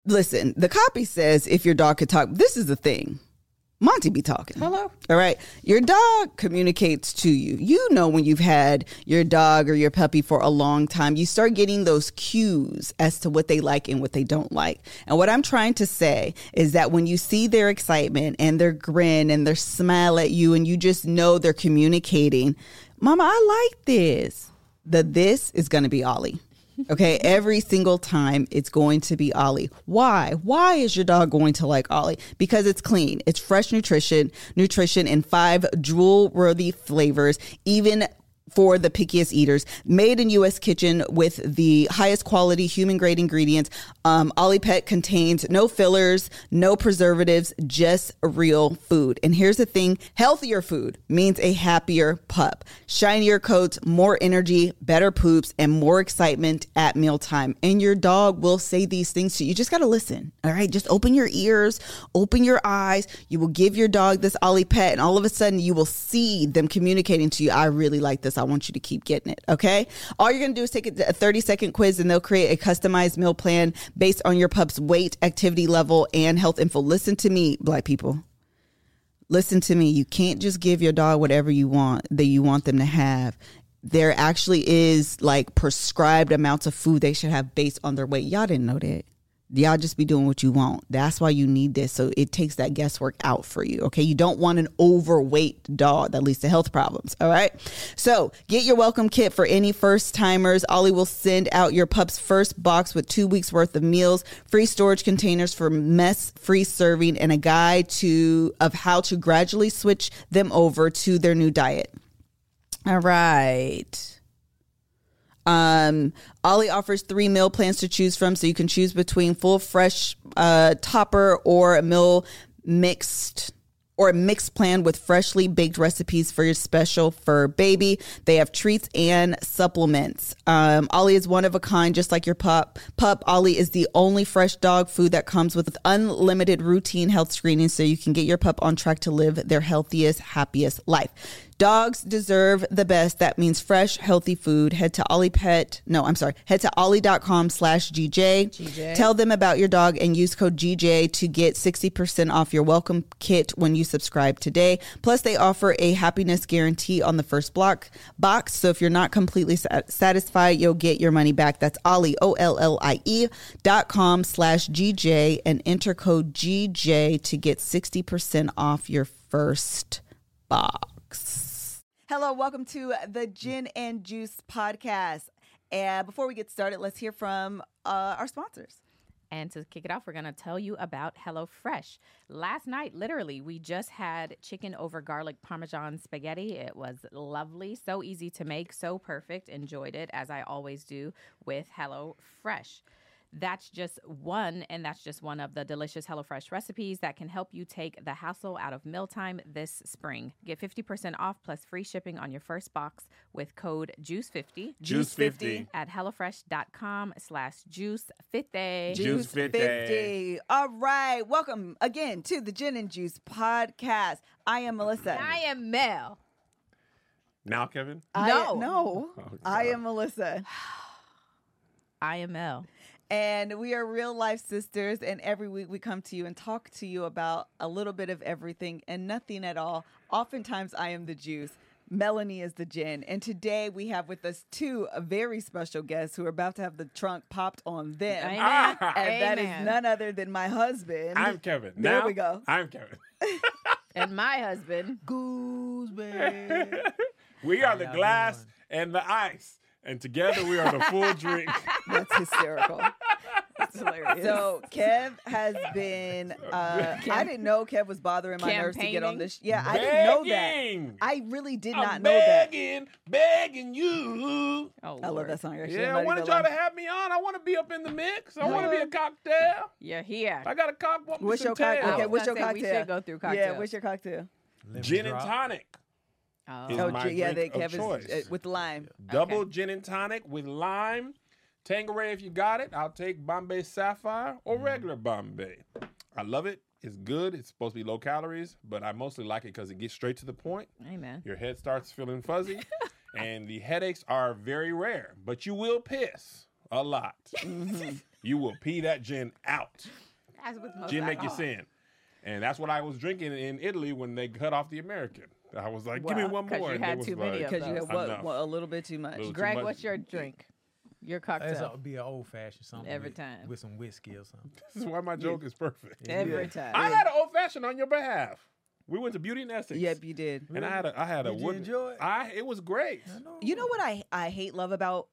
Listen, the copy says if your dog could talk, this is the thing. Monty be talking. Hello. All right. Your dog communicates to you. You know when you've had your dog or your puppy for a long time, you start getting those cues as to what they like and what they don't like. And what I'm trying to say is that when you see their excitement and their grin and their smile at you and you just know they're communicating, Mama, I like this. This is going to be Ollie. Okay, every single time it's going to be Ollie. Why? Why is your dog going to like Ollie? Because it's clean. It's fresh nutrition in 5 drool-worthy flavors, even for the pickiest eaters. Made in U.S. kitchen with the highest quality human-grade ingredients. Ollie Pet contains no fillers, no preservatives, just real food. And here's the thing, healthier food means a happier pup. Shinier coats, more energy, better poops, and more excitement at mealtime. And your dog will say these things to you. You just got to listen, all right? Just open your ears, open your eyes. You will give your dog this Ollie Pet, and all of a sudden you will see them communicating to you, I really like this. I want you to keep getting it, okay? All you're going to do is take a 30-second quiz, and they'll create a customized meal plan based on your pup's weight, activity level, and health info. Listen to me, Black people. Listen to me. You can't just give your dog whatever you want that you want them to have. There actually is like prescribed amounts of food they should have based on their weight. Y'all didn't know that. Y'all just be doing what you want. That's why you need this. So it takes that guesswork out for you. Okay. You don't want an overweight dog that leads to health problems. All right. So get your welcome kit for any first timers. Ollie will send out your pup's first box with 2 weeks worth of meals, free storage containers for mess free serving, and a guide of how to gradually switch them over to their new diet. All right. Ollie offers 3 meal plans to choose from, so you can choose between full fresh topper or a meal mixed or a mixed plan with freshly baked recipes for your special fur baby. They have treats and supplements. Ollie is one of a kind, just like your pup. Ollie is the only fresh dog food that comes with unlimited routine health screening, so you can get your pup on track to live their healthiest, happiest life. Dogs deserve the best. That means fresh, healthy food. Head to Head to ollie.com/GJ. Tell them about your dog and use code GJ to get 60% off your welcome kit when you subscribe today. Plus, they offer a happiness guarantee on the first box. So if you're not completely satisfied, you'll get your money back. That's Ollie, OLLIE.com/GJ, and enter code GJ to get 60% off your first box. Hello, welcome to the Gin and Juice podcast. And before we get started, let's hear from our sponsors. And to kick it off, we're going to tell you about HelloFresh. Last night, literally, we just had chicken over garlic Parmesan spaghetti. It was lovely, so easy to make, so perfect. Enjoyed it, as I always do with HelloFresh. That's just one of the delicious HelloFresh recipes that can help you take the hassle out of mealtime this spring. Get 50% off plus free shipping on your first box with code JUICE50. JUICE50 at HelloFresh.com/Juice50. Juice50. All right. Welcome again to the Gin and Juice podcast. I am Melissa. I am Mel. Now, Kevin? No. Oh, I am Melissa. I am Mel. And we are real life sisters, and every week we come to you and talk to you about a little bit of everything and nothing at all. Oftentimes I am the juice. Melanie is the gin. And today we have with us 2 very special guests who are about to have the trunk popped on them. Amen. And that is none other than my husband. I'm Kevin. There we go. I'm Kevin. And my husband. Gooseberry. We are the glass and the ice. And together we are the full drink. That's hysterical. That's hilarious. So Kev has been, I didn't know Kev was bothering my nerves to get on this. Yeah, I didn't know that. I really did not know that. Begging you. Oh, I love that song. Actually. Yeah, I wanted y'all to have me on. I want to be up in the mix. I want to be a cocktail. You're here. I got a cocktail. What's your cocktail? Okay, what's your cocktail? We should go through cocktails. Yeah, what's your cocktail? Gin and tonic. Kevin's with lime. Double gin and tonic with lime. Tanqueray, if you got it. I'll take Bombay Sapphire or regular Bombay. I love it. It's good. It's supposed to be low calories, but I mostly like it because it gets straight to the point. Amen. Your head starts feeling fuzzy, and the headaches are very rare, but you will piss a lot. Mm-hmm. You will pee that gin out. As with most Gin make you alcohol. sin. And that's what I was drinking in Italy when they cut off the American. I was like, give me Wow. one 'Cause more. you and they had was too many like, of Because you those. have Enough. a little bit too much. Little- Greg, much. what's your drink? Your It's cocktail. be an old fashioned something Every with, time. with some whiskey or something. This is why my joke is perfect. Every time. I had an old fashioned on your behalf. We went to Beauty and Essex. Yep, you did. And I had a Did you wooden. enjoy it? It was great. You know what I hate love about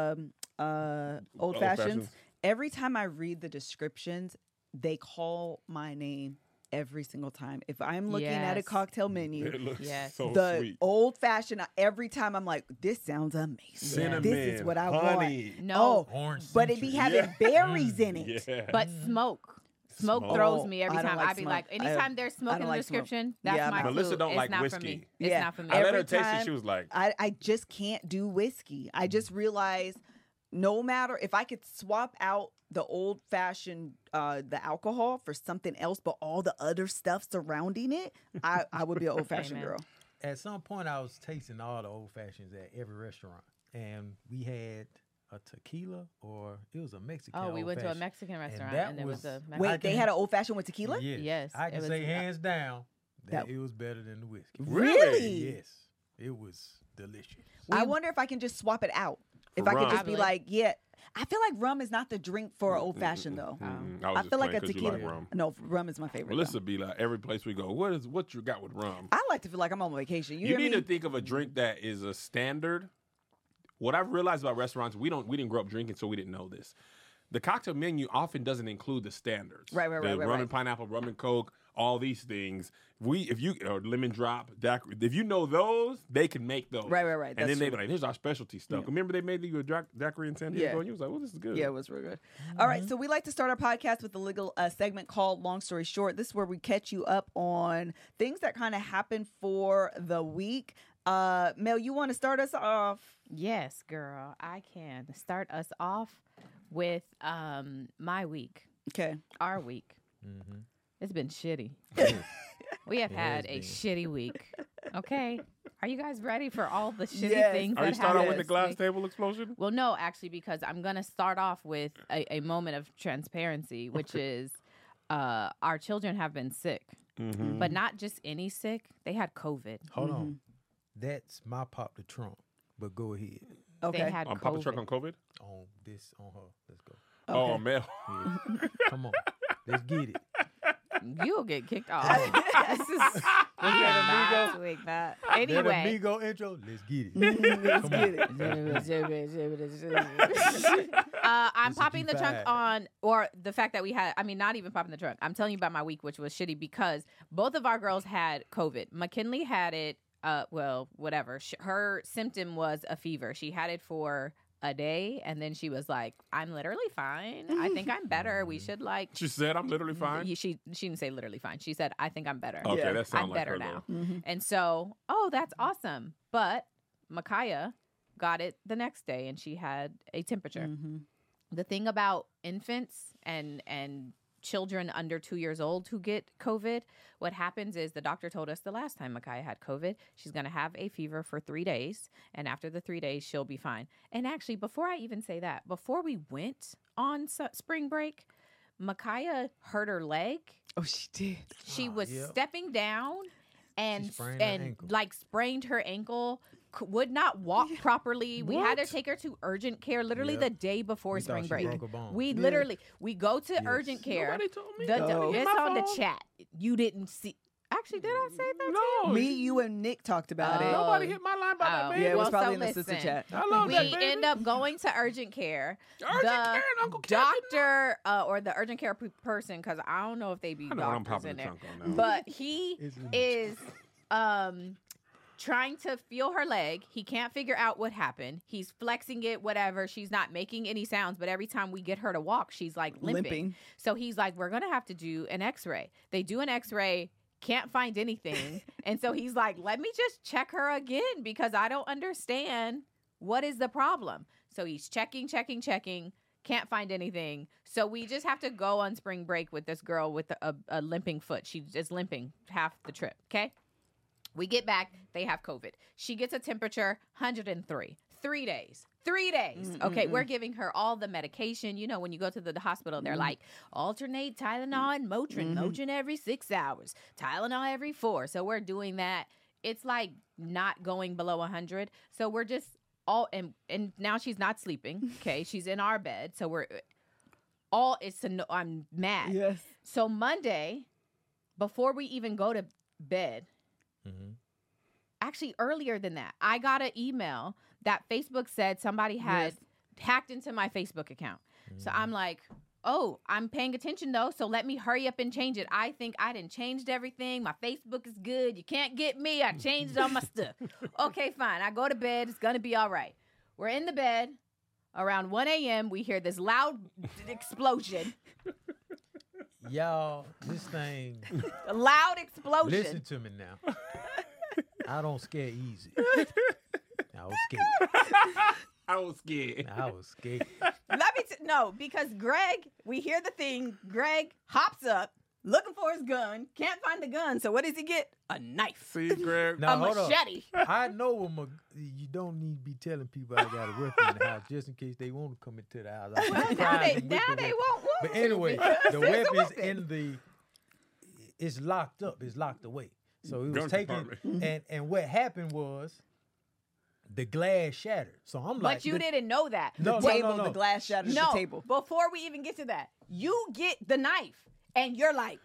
old fashions? fashions. Every time I read the descriptions, they call my name every single time. If I'm looking at a Yes. cocktail menu, It looks Yes. so the sweet. old fashioned, every time I'm like, this sounds amazing. Cinnamon, This is what I honey. want. No, Orange But it be Century. having berries in it. Yeah. but smoke. Smoke Smoke. throws Oh, me every I don't time. like I'd be smoke. like, anytime there's smoke I in don't the like smoke. description, that's Yeah, my no. clue. Melissa don't it's like not whiskey. for me. Yeah. It's not for me. I let Every her taste time it. She was like, I just can't do whiskey. I just realized no matter if I could swap out the old fashioned the alcohol for something else, but all the other stuff surrounding it, I would be an old fashioned Amen. girl. At some point, I was tasting all the old fashions at every restaurant, and we had a tequila or it was a Mexican. Oh, we went to a old-fashioned. Mexican restaurant that and there was was- a I Wait, they can- had an old fashioned with tequila? Yes, I it can was- say hands down that That- it was better than the whiskey. Really? Yes, it was delicious. I wonder if I can just swap it out. If I rum. could just be Probably. like, yeah. I feel like rum is not the drink for old fashioned though. I I feel like a because you tequila. like rum. No, rum is my favorite. Melissa though. be like, every place we go, what you got with rum? I like to feel like I'm on vacation. You, You hear need me? to think of a drink that is a standard. What I've realized about restaurants, we didn't grow up drinking, so we didn't know this. The cocktail menu often doesn't include the standards. Right, the right, rum right. and pineapple, rum and coke, all these things. Or lemon drop, daiquiri. If you know those, they can make those. Right. And That's then they be true. like, "Here's our specialty stuff." Remember they made you a daiquiri in San Diego, Yeah. and you was like, "Oh, this is good." Yeah, it was real good. All right, so we like to start our podcast with a legal segment called Long Story Short. This is where we catch you up on things that kind of happened for the week. Mel, you want to start us off? Yes, girl, I can start us off with my week, Okay. our week. Mm-hmm. It's been shitty. We have had a shitty week. Okay, are you guys ready for all the shitty Yes. things Are that you starting happened with the this glass week? table explosion? Well, no, actually, because I'm gonna start off with a moment of transparency, which is our children have been sick, Mm-hmm. but not just any sick. They had COVID. Hold Mm-hmm. on, that's my pop the trunk. But go ahead Okay. They had On COVID. Papa Truck on COVID? on her. Let's go. Oh, man. Yeah. Come on, let's get it. You'll get kicked off. This is we're here not doing that. That Anyway, amigo intro. Let's get it. Let's get it. I'm This is popping the trunk G5. on, or the fact that we had, I mean, not even popping the trunk. I'm telling you about my week, which was shitty because both of our girls had COVID. McKinley had it, well, whatever. Her symptom was a fever. She had it for a day, and then she was like, I'm literally fine. I think I'm better. We should like. She said, I'm literally fine. She didn't say literally fine. She said, I think I'm better. Okay, Yeah. that sounds I'm like better her, now. though. Mm-hmm. And so, oh, that's awesome. But Micaiah got it the next day, and she had a temperature. Mm-hmm. The thing about infants and children under 2 years old who get COVID, what happens is the doctor told us the last time Micaiah had COVID, she's going to have a fever for 3 days. And after the 3 days, she'll be fine. And actually, before I even say that, before we went on spring break, Micaiah hurt her leg. Oh, she did. She Ah, was yep. stepping down and sprained her ankle. like sprained her ankle, would not walk properly. We had to What? take her to urgent care literally Yep. the day before We thought spring she break. broke a bone. We Yeah. literally we go to Yes. urgent care. Nobody told me. The, No. it's My on the phone. chat. You didn't see. Actually, did I say that? No. Me, you, and Nick talked about it. Oh. Nobody hit my line about that, Oh. baby. Yeah, it was Well, probably so in the sister listen. chat. I love We that, baby. end up going to urgent care. Urgent the care, Uncle Captain. doctor or the urgent care person, because I don't know if they be I know what I'm doctors popping in the there. trunk on now. But he It's in the is trying to feel her leg. He can't figure out what happened. He's flexing it, whatever. She's not making any sounds, but every time we get her to walk, she's like limping. So he's like, we're going to have to do an x-ray. They do an x-ray, can't find anything. And so he's like, let me just check her again because I don't understand what is the problem. So he's checking, can't find anything. So we just have to go on spring break with this girl with a limping foot. She's just limping half the trip, okay? We get back, they have COVID. She gets a temperature 103. 3 days. 3 days. Okay, we're giving her all the medication. You know, when you go to the hospital, they're like, alternate Tylenol and Motrin. Motrin every 6 hours. Tylenol every 4. So we're doing that. It's like not going below 100. So we're just all, and now she's not sleeping. Okay, she's in our bed. So we're all, I'm mad. Yes. So Monday, before we even go to bed, actually earlier than that, I got an email that Facebook said somebody had hacked into my Facebook account. So I'm like, oh, I'm paying attention though, so let me hurry up and change it. I think I done changed everything. My Facebook is good. You can't get me. I changed all my stuff. Okay, fine. I go to bed. It's going to be all right. We're in the bed. Around 1 a.m., we hear this loud explosion. Y'all, this thing. A loud explosion. Listen to me now. I don't scare easy. I was scared. I was scared. I was scared. Let me no, because Greg, we hear the thing. Greg hops up, looking for his gun, can't find the gun. So what does he get? A knife. See, Greg? Now, A hold on. machete. I know you don't need to be telling people I got a weapon in the house just in case they want to come into the house. I Well, can now surprise they them with the weapon. won't want But to anyway, because the there's a weapon's weapon. in the. It's locked up. It's locked away. So it was Gun taken, compartment. and what happened was, the glass shattered. So I'm like, But you didn't know that. No, The table, no. the glass shattered No, the table. before we even get to that, you get the knife and you're like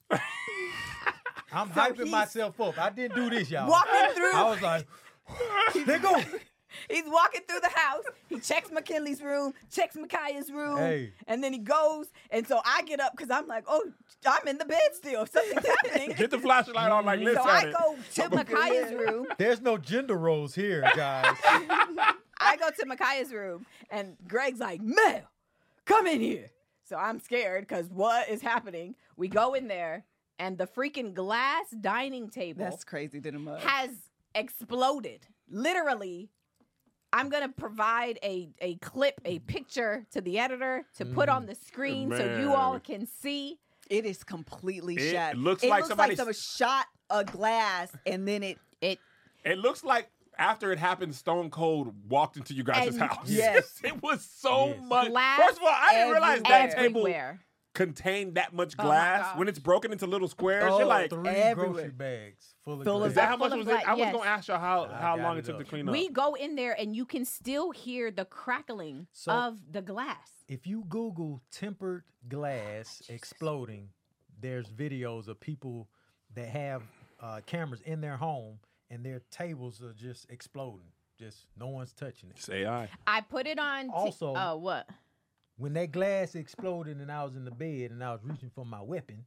I'm So hyping he's myself up. I didn't do this, y'all. walking through. I was like, there go. He's walking through the house. He checks McKinley's room, checks Micaiah's room, Hey. and then he goes. And so I get up because I'm like, oh, I'm in the bed still. Something's happening. Get the flashlight on like this. So I go to Micaiah's room. There's no gender roles here, guys. I go to Micaiah's room, and Greg's like, Mel, come in here. So I'm scared because what is happening? We go in there, and the freaking glass dining table That's crazy to the mud. has exploded. Literally, I'm going to provide a clip, a picture to the editor to put on the screen so you all Man. can see. It is completely It shattered. looks it like looks somebody- like someone shot a glass and then it. It looks like after it happened, Stone Cold walked into you guys' And- house. Yes. It was so Yes. much. Glass First of all, I didn't realize that table everywhere. contained that much Oh my glass. gosh. When it's broken into little squares, Oh, you're like, 3 everywhere. grocery bags full of Full of is glass. that how much full was of it? I was yes. going to ask you I how got long it it took up. to clean up. We go in there and you can still hear the crackling So- of the glass. If you Google tempered glass exploding, there's videos of people that have cameras in their home and their tables are just exploding. Just no one's touching it. It's AI. I put it on. Also- oh, what? When that glass exploded and I was in the bed and I was reaching for my weapon,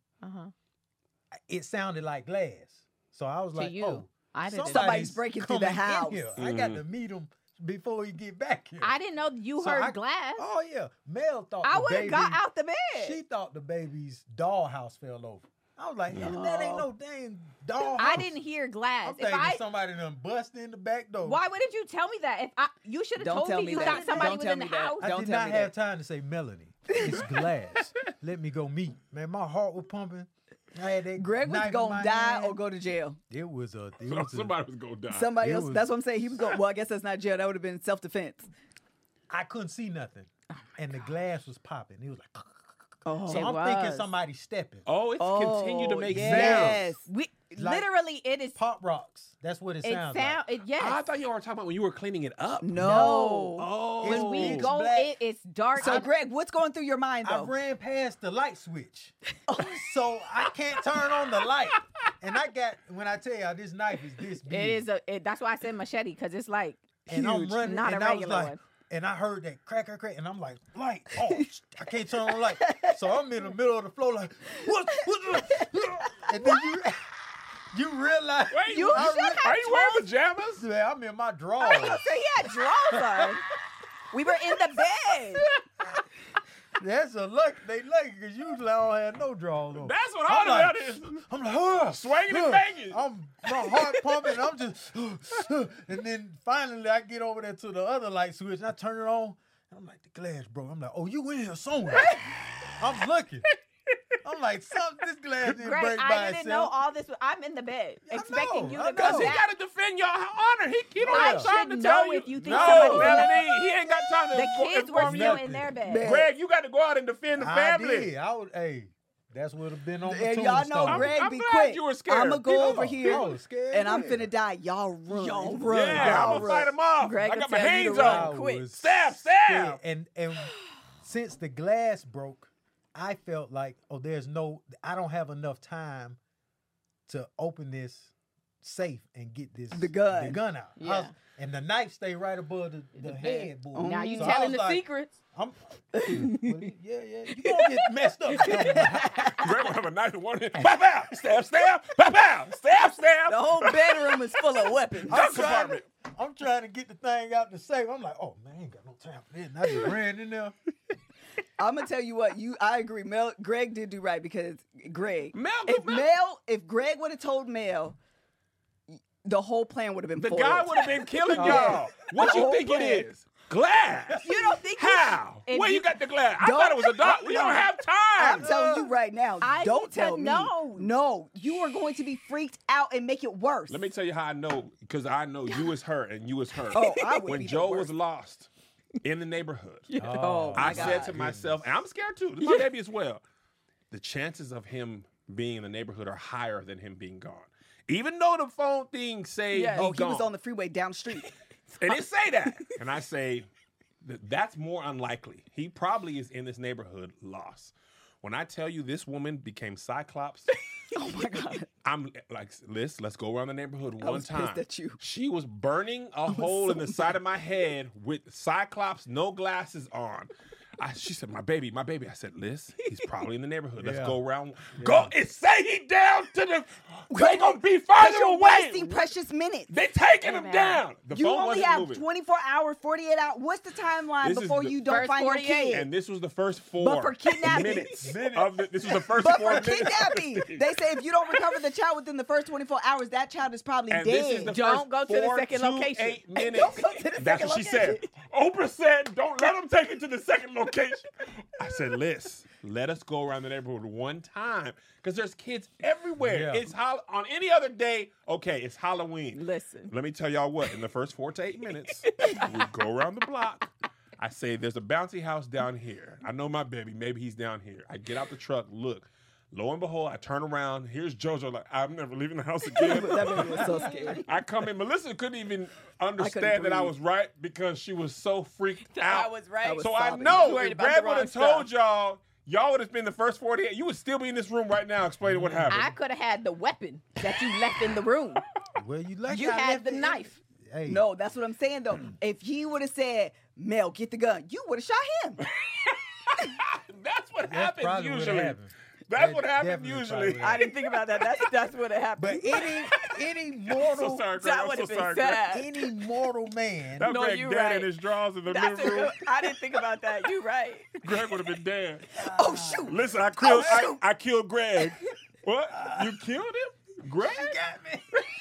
it sounded like glass. So I was To like, you. oh, I didn't. Somebody's breaking through the coming in house. here. I got to meet him before he get back here. I didn't know you So heard I- glass. Oh yeah, Mel thought I the would have baby, got out the bed. She thought the baby's dollhouse fell over. I was like, that ain't no dang dollhouse. I didn't hear glass. I'm If thinking somebody done bust in the back door. why wouldn't you tell me that? You should have Don't told tell me me you that. thought somebody Don't was tell in the me that. house. I Don't did tell not me have that. time to say, Melanie, it's glass. Let me go meet. Man, my heart was pumping. I had that Greg was knife in going my to die hand. or go to jail. It was a. It So was a somebody was going to die. Somebody It else. was- That's what I'm saying. He was going. Well, I guess that's not jail. That would have been self defense. I couldn't see nothing, and the glass was popping. It was like. Oh, So It I'm thinking was. somebody stepping. Oh, it's continued to make yes. sounds. We Like literally it is. Pop rocks. That's what it It sounds sound. like. It, yes. I thought you were talking about when you were cleaning it up. No. Oh. when we It's go, black. it's dark. So, Greg, what's going through your mind I though? ran past the light switch, so I can't turn on the light. And I got when I tell you this knife is this big. it is that's why I said machete because it's like and huge, I'm running, not and a I was regular like, one. and I heard that crack, and I'm like, light, oh, I can't turn on the light. So I'm in the middle of the floor like, what? And then you realize, Wait, You are should have you wearing pajamas? man, I'm in my I drawers. was gonna say he had drawers on. We were in the bed. That's a luck. They lucky because usually I don't have no drawers on. That's what I'm all like, about is. I'm like, Swinging and banging. My heart pumping. I'm just, and then finally I get over there to the other light switch and I turn it on. And I'm like, the glass broke. I'm like, oh, you in here somewhere? I'm looking. I'm like, this glass didn't Greg, break by I didn't know itself. all this. I'm in the bed expecting you I to know. Because come he back. got to defend your honor. He don't I have time to should tell know you. if you think no, somebody's Melanie, he ain't got time to The kids were inform still you. in their bed. Man. Greg, you got to go out and defend the I family. did. Hey, that's what have been on the And tombstone. y'all know Greg I'm be glad quick. you were scared. I'm going to go Oh, over here, I was scared, and I'm yeah. finna die. Y'all run. Y'all run. Yeah, I'm Y'all gonna run. fight him off. Greg I will got my tell you to hands run on. quick. was Stab. scared. And since the glass broke, I felt like, I don't have enough time to open this safe and get The gun. out. Yeah. And the knife stay right above the headboard. Now you So I telling was the like, secrets. Yeah. You gonna get messed up. Greg will have a knife in one hand. Pow, pow. Stab, stab. Pow, pow. Stab, stab. The whole bedroom is full of weapons. I'm trying to get the thing out the safe. I'm like, oh man, I ain't got no time for this. And I just ran in there. I'm gonna tell you what. I agree. Greg did do right because Greg. Mel, If Greg would have told Mel, the whole plan would have been the foiled. guy would have been killing Oh, y'all. What The you whole think plan. it is? Glass. You don't think How? If Where you- you got the glass? I thought it was a dog. We don't have I'm time. telling you right now. I Don't need to tell me. know. No, you are going to be freaked out and make it worse. Let me tell you how I know, because I know you is her and you is her. Oh, I would when be the Joe worst. was lost in the neighborhood, Oh, my I God. said to myself, and I'm scared too. This is my baby as well. The chances of him being in the neighborhood are higher than him being gone. Even though the phone thing say Yeah. he's Oh, he gone. was on the freeway down the street. And it say that. And I say, that's more unlikely. He probably is in this neighborhood lost. When I tell you this woman became Cyclops, Oh my God. I'm like, let's go around the neighborhood I one was time. pissed at you. She was burning a hole in the side of my head with Cyclops, no glasses on. She said, my baby. I said, Liz, he's probably in the neighborhood. Let's Yeah. go around. Go and say he down to the. They gonna be farther You're away. wasting precious minutes. They taking him Amen. down. The You phone only wasn't have moving. 24 hours, 48 hours. What's the timeline This is before the you don't first find your 48. kid? And this was the first 4 But for kidnapping. minutes. This was the first But 4 for minutes. kidnapping, they say if you don't recover the child within the first 24 hours, that child is probably And dead. this is the Don't first go to the 4 second to location. 8 minutes. Don't go to the That's second what she said. Oprah said, don't let them take it to the second location. I said, Liz, let us go around the neighborhood one time. Because there's kids everywhere. Yeah. It's on any other day, okay, it's Halloween. Listen. Let me tell y'all what, in the first 4 to 8 minutes, we go around the block. I say, there's a bouncy house down here. I know my baby. Maybe he's down here. I get out the truck, look. Lo and behold, I turn around. Here's JoJo like, I'm never leaving the house again. That baby was so scared. I come in. Melissa couldn't even understand that I breathe. was right because she was so freaked out. I was right. I was So I sobbing. know Worried if about Brad the would have wrong told y'all would have been the first 48. You would still be in this room right now explaining what happened. I could have had the weapon that you left in the room. Well, you lucky You I had left the it. knife. Hey, No, that's what I'm saying though. If he would have said, Mel, get the gun, you would have shot him. That's what that's happens probably what usually. happened. That's That what happens definitely usually. probably what I didn't think about that. That's what happened. But any I'm mortal, so sorry, Greg. That I'm would so have been sorry, Greg. sad. any mortal man. That No, Greg you dead right. in his drawers in the That's living room. I didn't think about that. You right. Greg would have been dead. Oh shoot! Listen, I killed. shoot. I killed Greg. What? You killed him, Greg? got me.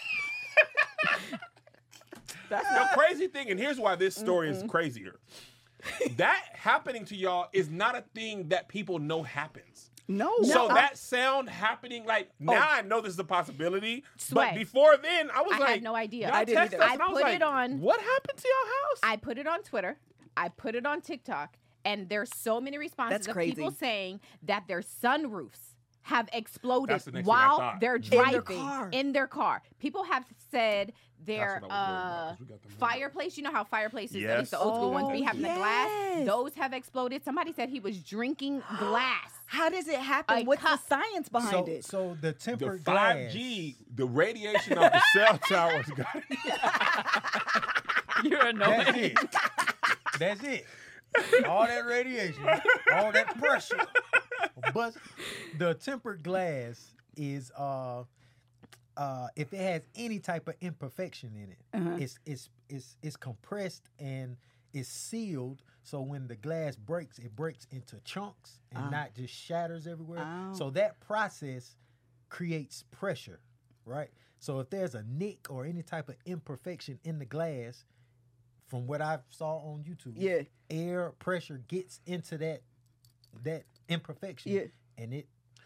That's The not. crazy thing, and here's why this story is crazier. That happening to y'all is not a thing that people know happens. No. So I- that sound happening, like now I know this is a possibility. Sway. But before then, I was I like, had no idea. y'all I didn't text either. us, I and was put like, it on- What happened to your house? I put it on Twitter. I put it on TikTok, and there's so many responses That's of crazy. people saying that their sunroofs have exploded That's the next thing I while thought. they're In their driving car. in their car. People have said their That's what I was worried about, 'cause we got them fireplace. You know how fireplaces, at Yes. least the old school ones, be Oh, having the yes. glass. Those have exploded. Somebody said he was drinking glass. How does it happen? A What's the cup. science behind it? So the the tempered 5G, the radiation of the cell towers got it. You're glass, that's it. That's it. All that radiation, all that pressure. But the tempered glass is if it has any type of imperfection in it, it's compressed and it's sealed. So when the glass breaks, it breaks into chunks and not just shatters everywhere. Oh. So that process creates pressure, right? So if there's a nick or any type of imperfection in the glass, from what I saw on YouTube, Yeah. air pressure gets into that imperfection, Yeah. and it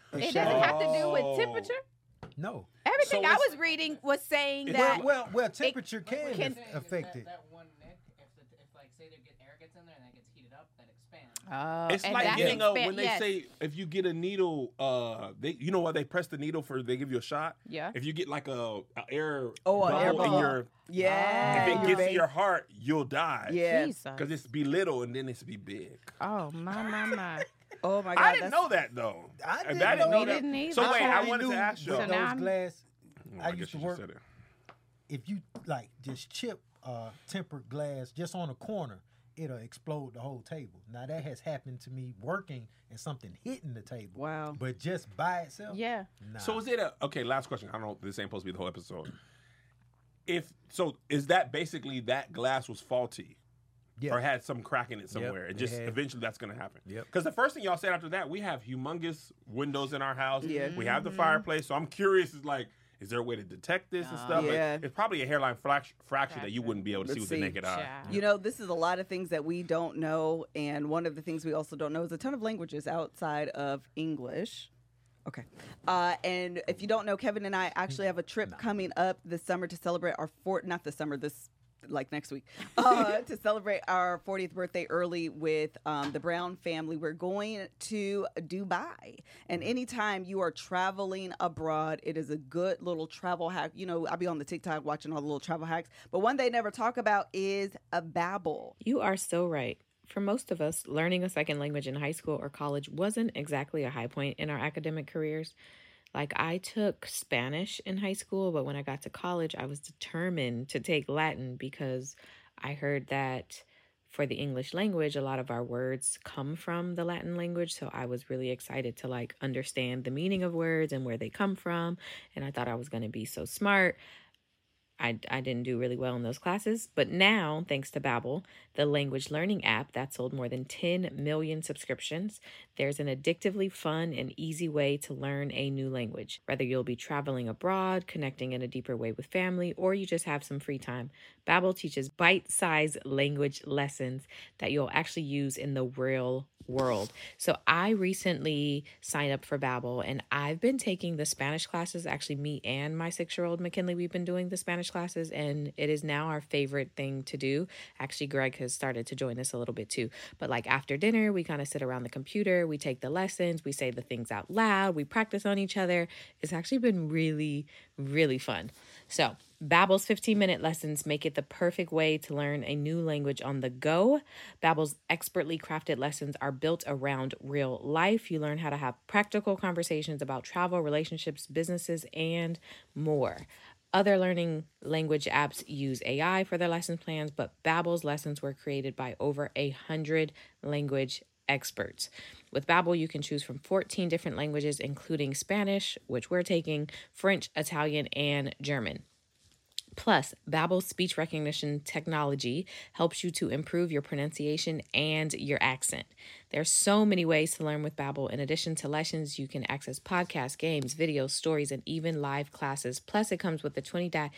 It doesn't have to do with temperature. No. Everything So I it's- was reading was saying It's that. Well, temperature can- can affect it. That one nick, if like say they get air gets in there and that gets heated up, that expands. It's and like that's getting when they yes. say if you get a needle, you know why they press the needle they give you a shot. Yeah. If you get like a air Oh, an air bubble in bubble. your, Yeah. if it your gets vein. to your heart, you'll die. Yeah. Jesus. Because it's be little and then it's be big. Oh my. Oh my God. I didn't that's- know that though. I didn't didn't know know that. that. We didn't So either. wait, I only wanted knew to ask you. with So now those I'm- glass. I guess used to you work. said it. If you like just chip tempered glass just on a corner, it'll explode the whole table. Now that has happened to me working and something hitting the table. Wow. But just by itself, Yeah. nah. So is it okay? Last question. I don't know. This ain't supposed to be the whole episode. Is that basically that glass was faulty? Yeah. Or had some crack in it somewhere. it And just had. eventually that's going to happen. Yep. Because the first thing y'all said after that, we have humongous windows in our house. Yeah. We have the fireplace. So I'm curious, is there a way to detect this and stuff? Yeah. It's probably a hairline fracture that you wouldn't be able to see with the naked eye. Yeah. You know, this is a lot of things that we don't know. And one of the things we also don't know is a ton of languages outside of English. Okay. And if you don't know, Kevin and I actually have a trip coming up this summer to celebrate our not this summer, like next week, to celebrate our 40th birthday early with the Brown family. We're going to Dubai. And anytime you are traveling abroad, it is a good little travel hack. You know, I'll be on the TikTok watching all the little travel hacks. But one they never talk about is a Babbel. You are so right. For most of us, learning a second language in high school or college wasn't exactly a high point in our academic careers. Like, I took Spanish in high school, but when I got to college, I was determined to take Latin because I heard that for the English language, a lot of our words come from the Latin language. So I was really excited to understand the meaning of words and where they come from. And I thought I was going to be so smart. I didn't do really well in those classes, but now, thanks to Babbel, the language learning app that sold more than 10 million subscriptions, there's an addictively fun and easy way to learn a new language. Whether you'll be traveling abroad, connecting in a deeper way with family, or you just have some free time, Babbel teaches bite-sized language lessons that you'll actually use in the real world. So I recently signed up for Babbel, and I've been taking the Spanish classes. Actually, me and my 6-year-old McKinley, we've been doing the Spanish classes, and it is now our favorite thing to do. Actually, Greg has started to join us a little bit too. But after dinner, we kind of sit around the computer, we take the lessons, we say the things out loud, we practice on each other. It's actually been really, really fun. So Babbel's 15-minute lessons make it the perfect way to learn a new language on the go. Babbel's expertly crafted lessons are built around real life. You learn how to have practical conversations about travel, relationships, businesses, and more. Other learning language apps use AI for their lesson plans, but Babbel's lessons were created by over 100 language experts. With Babbel, you can choose from 14 different languages, including Spanish, which we're taking, French, Italian, and German. Plus, Babbel's speech recognition technology helps you to improve your pronunciation and your accent. There's so many ways to learn with Babbel. In addition to lessons, you can access podcasts, games, videos, stories, and even live classes. Plus, it comes with a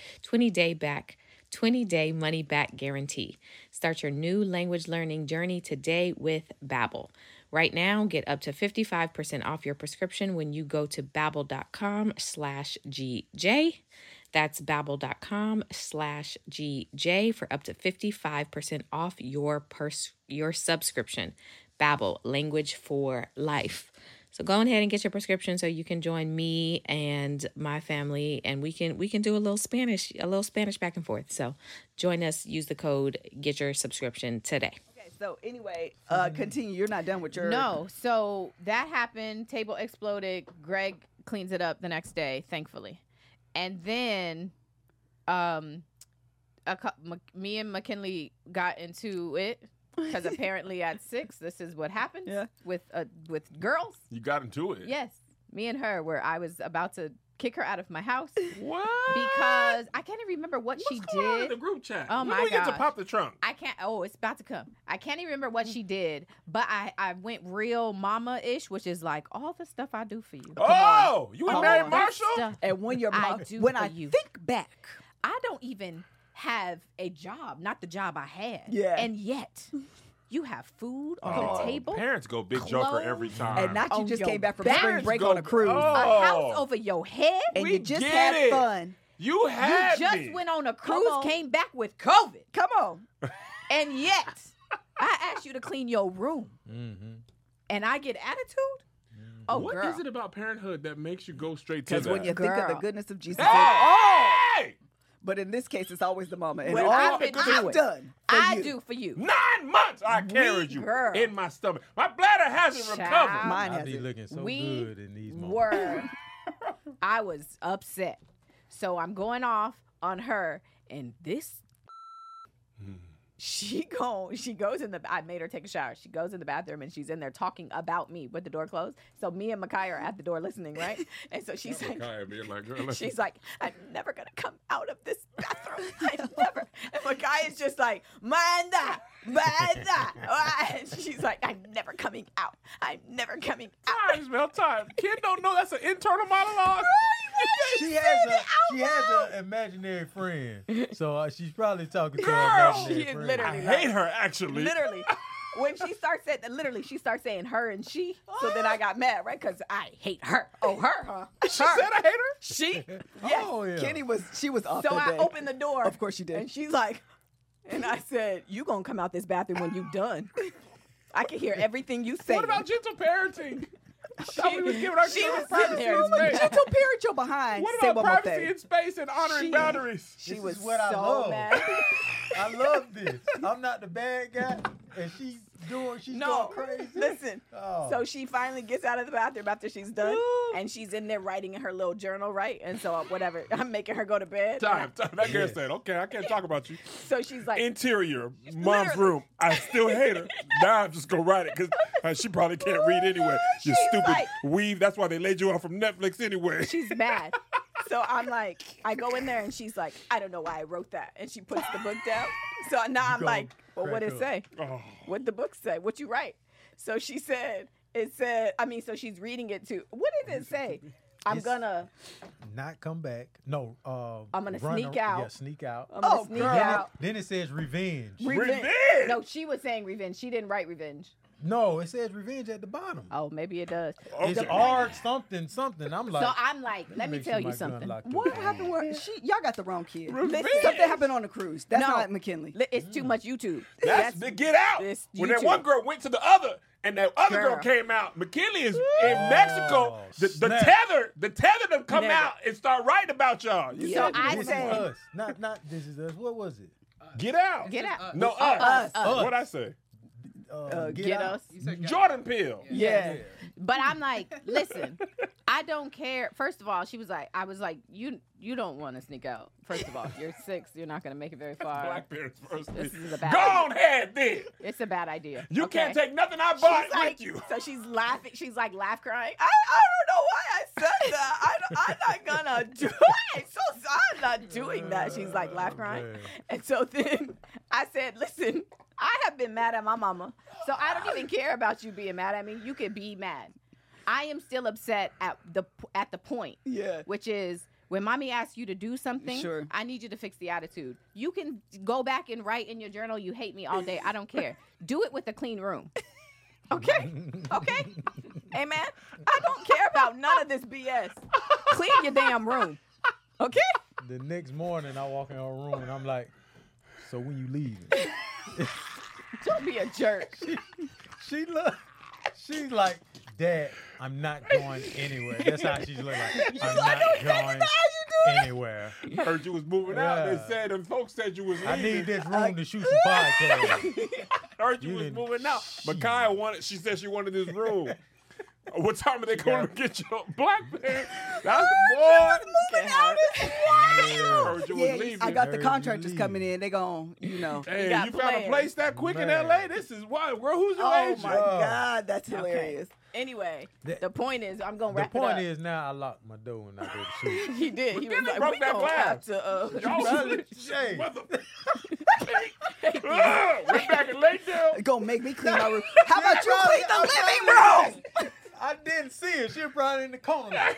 20-day money-back guarantee. Start your new language learning journey today with Babbel. Right now, get up to 55% off your prescription when you go to babbel.com/GJ. That's babbel.com/GJ for up to 55% off your subscription. Babbel, language for life. So go ahead and get your prescription so you can join me and my family, and we can do a little Spanish back and forth. So join us, use the code, get your subscription today. Okay, so anyway, continue. You're not done with your... No, so that happened. Table exploded. Greg cleans it up the next day, thankfully. And then me and McKinley got into it because apparently at 6, this is what happens with girls. You got into it. Yes, me and her, where I was about to kick her out of my house. What? Because I can't even remember what she What's going on in did. the group chat? Oh, when my do we get to gosh. pop the trunk? I can't. Oh, it's about to come. I can't even remember what she did, but I went real mama-ish, which is like all the stuff I do for you. Oh, you and All Mary that Marshall? stuff And when your I mom... do When for I you. think back... I don't even have a job, not the job I had. Yeah. And yet, You have food on Oh, the table. Parents go big joker every Clothes. time. And not you On just your came back from back. spring break Go- on a cruise. Oh. A house over your head. And we you just get had it. fun. You You had just me. went on a Come cruise, on. came back with COVID. Come on. And yet, I asked you to clean your room. Mm-hmm. And I get attitude? Oh, What girl. is it about parenthood that makes you go straight to Because that? when you think of the Girl. goodness of Jesus, Hey! but in this case, it's always the mama. And Well, all I've been I'm doing. done. for I you. do for you. 9 months I carried you girl. in my stomach. My bladder hasn't Child. recovered. Mine I has be it. looking so We good in these moments. were. I was upset. So I'm going off on her, and this. She goes in the. I made her take a shower. She goes in the bathroom and she's in there talking about me with the door closed. So me and Makai are at the door listening, right? And so she's like, Being like, girl, listen. she's like, I'm never gonna come out of this bathroom. I'm never. And Makai is just like, Manda. And she's like, I'm never coming out. I'm never coming out. time, smell time. Kid don't know that's an internal monologue. She has an imaginary friend, so she's probably talking to her imaginary She is friend. literally I hate her actually. Literally. When she starts saying, she starts saying her and she. So then I got mad, right? Because I hate her. Oh, her, huh? She said I hate her. She? Yes. Oh yeah. She was off So that I day. opened the door. Of course you did. And she's like, and I said, you gonna come out this bathroom when you done. I can hear everything you say. What about gentle parenting? I thought we was giving our she kids was sitting privacy there and like, space. Gentle parent your behind. What Say about one more privacy thing. and space and honoring She- boundaries? She This was is what I so love. mad. I love this. I'm not the bad guy, and she's going crazy. Listen. Oh. So she finally gets out of the bathroom after she's done, and she's in there writing in her little journal, right? And so whatever, I'm making her go to bed. Time. That girl said, okay, I can't talk about you. So she's like, Interior, mom's Literally. room. I still hate her. Now I'm just going to write it because she probably can't read anyway. You She's stupid like- weave. That's why they laid you off from Netflix anyway. she's mad. So I'm like, I go in there and she's like, I don't know why I wrote that. And she puts the book down. So now I'm gonna like, well, what crack did it up. say? Oh. What the book say? What you write? So she said, so she's reading it too. What did it say? I'm gonna Not come back. No. I'm gonna run sneak ar- out. Yeah, sneak out. I'm gonna Oh, sneak girl. out. Then it says revenge. Revenge. No, she was saying revenge. She didn't write revenge. No, it says revenge at the bottom. Oh, maybe it does. It's Okay. art something. I'm like, So I'm like, let me make sure tell you my gun something. locked up. What happened? Y'all got the wrong kid. Revenge. Something happened on the cruise. That's No. not McKinley. It's too much YouTube. That's the Get Out. it's When that YouTube. one girl went to the other, and that other girl Girl. came out. McKinley is in Mexico. The snap. tether them come Never. out and start writing about y'all. You So said I This said, is us. Not this is us. What was it? Get Out. get out. No, us. Us. What'd I say? Get out. us. You said Jordan Peele. Yeah. But I'm like, listen, I don't care. First of all, I was like, you don't want to sneak out. First of all, you're 6. You're not going to make it very far. Black parents first. This is a bad Go idea. on ahead then. It's a bad idea. You okay? can't take nothing I bought She's like, with you. So she's laughing. She's like laugh crying. I don't know why I said that. I'm not gonna do it. I'm not doing that. She's like laugh crying. man. And so then I said, listen, I have been mad at my mama. So I don't even care about you being mad at me. You can be mad. I am still upset at the point. Yeah. Which is when mommy asks you to do something, Sure. I need you to fix the attitude. You can go back and write in your journal, you hate me all day. I don't care. Do it with a clean room. Okay? Okay? Amen? I don't care about none of this BS. Clean your damn room. Okay? The next morning, I walk in her room and I'm like, so when you leaving? Don't be a jerk. She's like, Dad, I'm not going anywhere. That's how she's looking like. I'm not going anywhere. Heard you was moving out. They Yeah. said, and folks said you was leaving. I need this room to shoot some podcasts. Heard you You was didn't- moving out. Micaiah wanted. She said she wanted this room. What time are they going to get your black parents? That's boy. Moving out is Heard you was Yeah, leaving. I got the Heard you contractors leaving. coming in. They gon', Hey, got you found a plans. place that quick in Man. LA? This is wild. Girl, who's your Oh agent? my God, that's hilarious. Anyway, The- the point is, I'm going to The wrap it point up. is now I locked my door and I go to sleep. He did. He was McKinley like, broke we that gonna glass. have to, Y'all Probably- Hey. Mother- We're back in Lakeville. Gonna make me clean my room. How about you Probably- clean the I'm living probably- room? I didn't see her. She was probably in the corner. Like,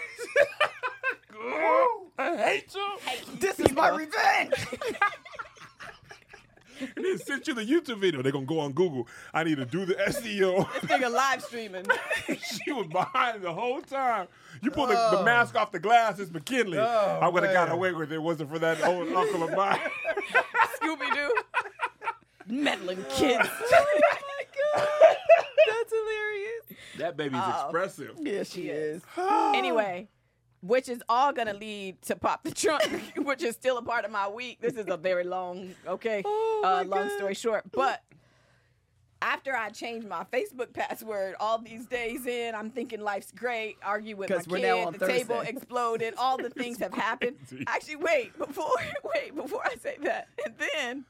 I hate you. This is my revenge. and then send you the YouTube video. They're gonna go on Google. I need to do the SEO. This nigga live streaming. She was behind the whole time. You pull the mask off the glass, it's McKinley. I would have got away with it. It wasn't for that old uncle of mine. Scooby Doo. Meddling kids. Oh my God. That's hilarious. That baby's expressive. Yeah, she is. Anyway, which is all gonna lead to Pop the Trunk, which is still a part of my week. This is a very long, long story short. But after I changed my Facebook password, all these days in, I'm thinking life's great. Argue with my 'Cause we're now kid. on The table Thursday. exploded. All the things have happened. Actually, wait before I say that, and then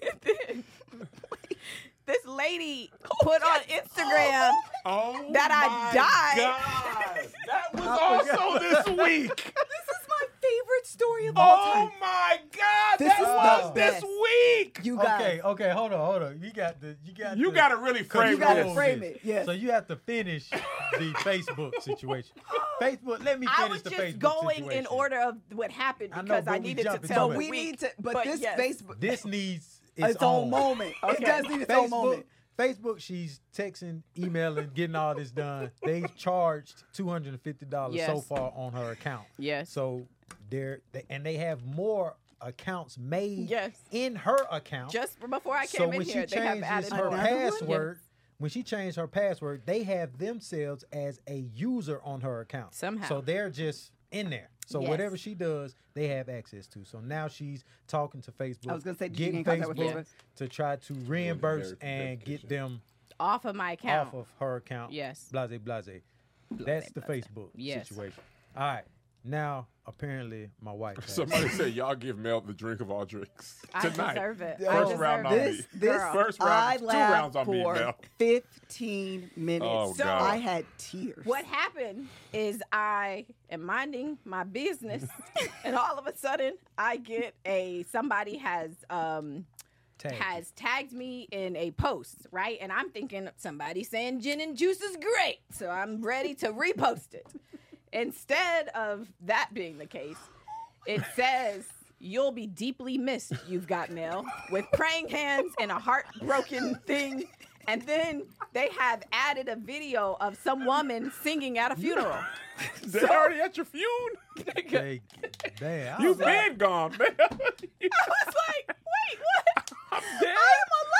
this lady put on Instagram Oh, that I died. God. That was also this week. This is my favorite story of all Oh time. my God, This that is was the this best. week. You guys. Okay, hold on. You got to really frame You gotta this. frame it. Yes. So you have to finish the Facebook situation. Facebook, let me I finish was the just Facebook going situation. in order of what happened I know, because I but we needed to jumping tell to the it. we week. need to, but this yes. Facebook, This needs its own moment. It Okay. does need its own moment. Facebook, she's texting, emailing, getting all this done. They've charged $250 so Yes. far on her account. Yes. So they have more accounts made Yes. in her account. Just before I So came in when she here, they have changes added her more. password, when she changed her password, they have themselves as a user on her account. Somehow. So they're just in there. So Yes. whatever she does, they have access to. So now she's talking to Facebook. I was gonna say, did you getting get in contact with Facebook Facebook? to try to reimburse very and get them Off of my account. off of her account. Yes. Blase, blase. That's the Facebook Yes. situation. All right. Now, apparently, my wife has. Somebody said y'all give Mel the drink of all drinks I tonight. deserve it. First I First deserve round on it. me. This First round, I 2 laughed rounds on me, for Mel. 15 minutes. Oh, So God. I had tears. What happened is I am minding my business, and all of a sudden I get somebody has tagged me in a post, right? And I'm thinking somebody saying gin and juice is great, so I'm ready to repost it. Instead of that being the case, it says you'll be deeply missed. You've got mail with praying hands and a heartbroken thing. And then they have added a video of some woman singing at a funeral. They already at your funeral? Damn. You've been gone, man. I was like, wait, what? I'm dead. I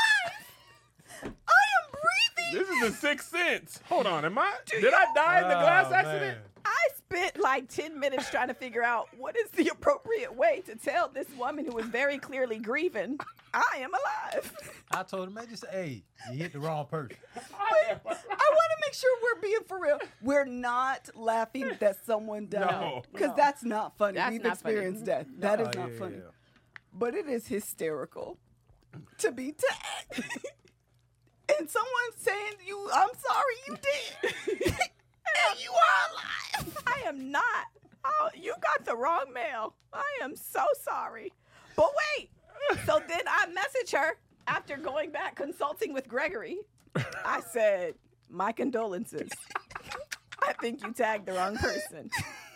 am alive. I am breathing. This is the Sixth Sense. Hold on, did I die in the glass accident? Man. I spent like 10 minutes trying to figure out what is the appropriate way to tell this woman who is very clearly grieving, I am alive. I told him, man, just say, hey, you hit the wrong person. I want to make sure we're being for real. We're not laughing that someone died. No. Because that's not funny. That's We've not funny. experienced death. That is Oh, not yeah, funny. yeah. But it is hysterical to be tagged. And someone saying I'm sorry you did. And you are alive. I am not. Oh, you got the wrong mail. I am so sorry. But wait. So then I message her after going back consulting with Gregory. I said, my condolences. I think you tagged the wrong person.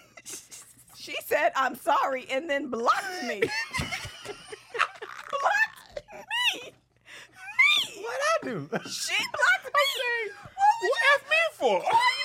She said, I'm sorry, and then blocked me. Blocked me. Me. What I do? She blocked me. What F me for?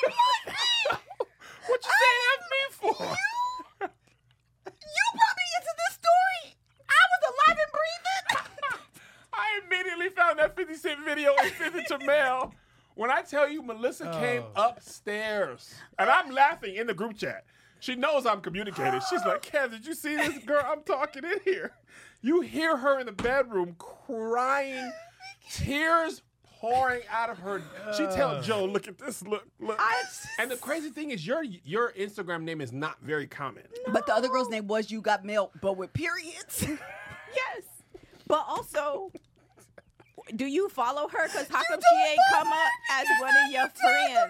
What you saying F me for? You brought me into this story. I was alive and breathing. I immediately found that 50 Cent video and sent it to Mel. When I tell you Melissa came upstairs, and I'm laughing in the group chat. She knows I'm communicating. She's like, Kev, did you see this girl? I'm talking in here. You hear her in the bedroom crying, tears pouring out of her. She tell Joe, look at this, look. And the crazy thing is your Instagram name is not very common. But the other girl's name was You Got Mail, but with periods. Yes. But also, do you follow her? Because how come she ain't come up as one of your friends?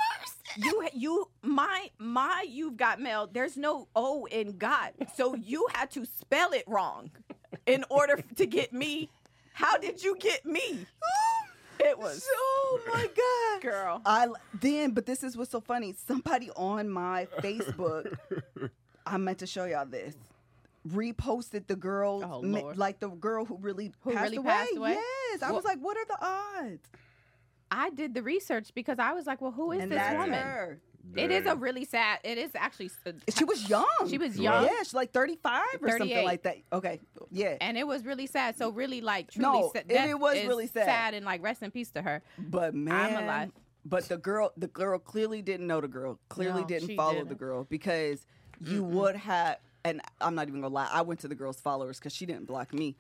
You've got mail. There's no O in God. So you had to spell it wrong in order to get me. How did you get me? It was. Oh my God. Girl. But this is what's so funny. Somebody on my Facebook, I meant to show y'all this. reposted the girl, Oh, Lord. like the girl who really passed really away. passed away? Yes, I was like, what are the odds? I did the research because I was like, well, who is And this that's woman? her. It is a Dang. really sad. It is actually. She was young. She was young. Yeah, she's like 35 or something 38. like that. Okay, yeah. And it was really sad. So really, like, truly, No, sad. it was really sad. And like, rest in peace to her. But man, alive. but the girl clearly didn't know the girl. Clearly No, didn't she follow the didn't. girl because you would have. And I'm not even gonna lie. I went to the girl's followers because she didn't block me.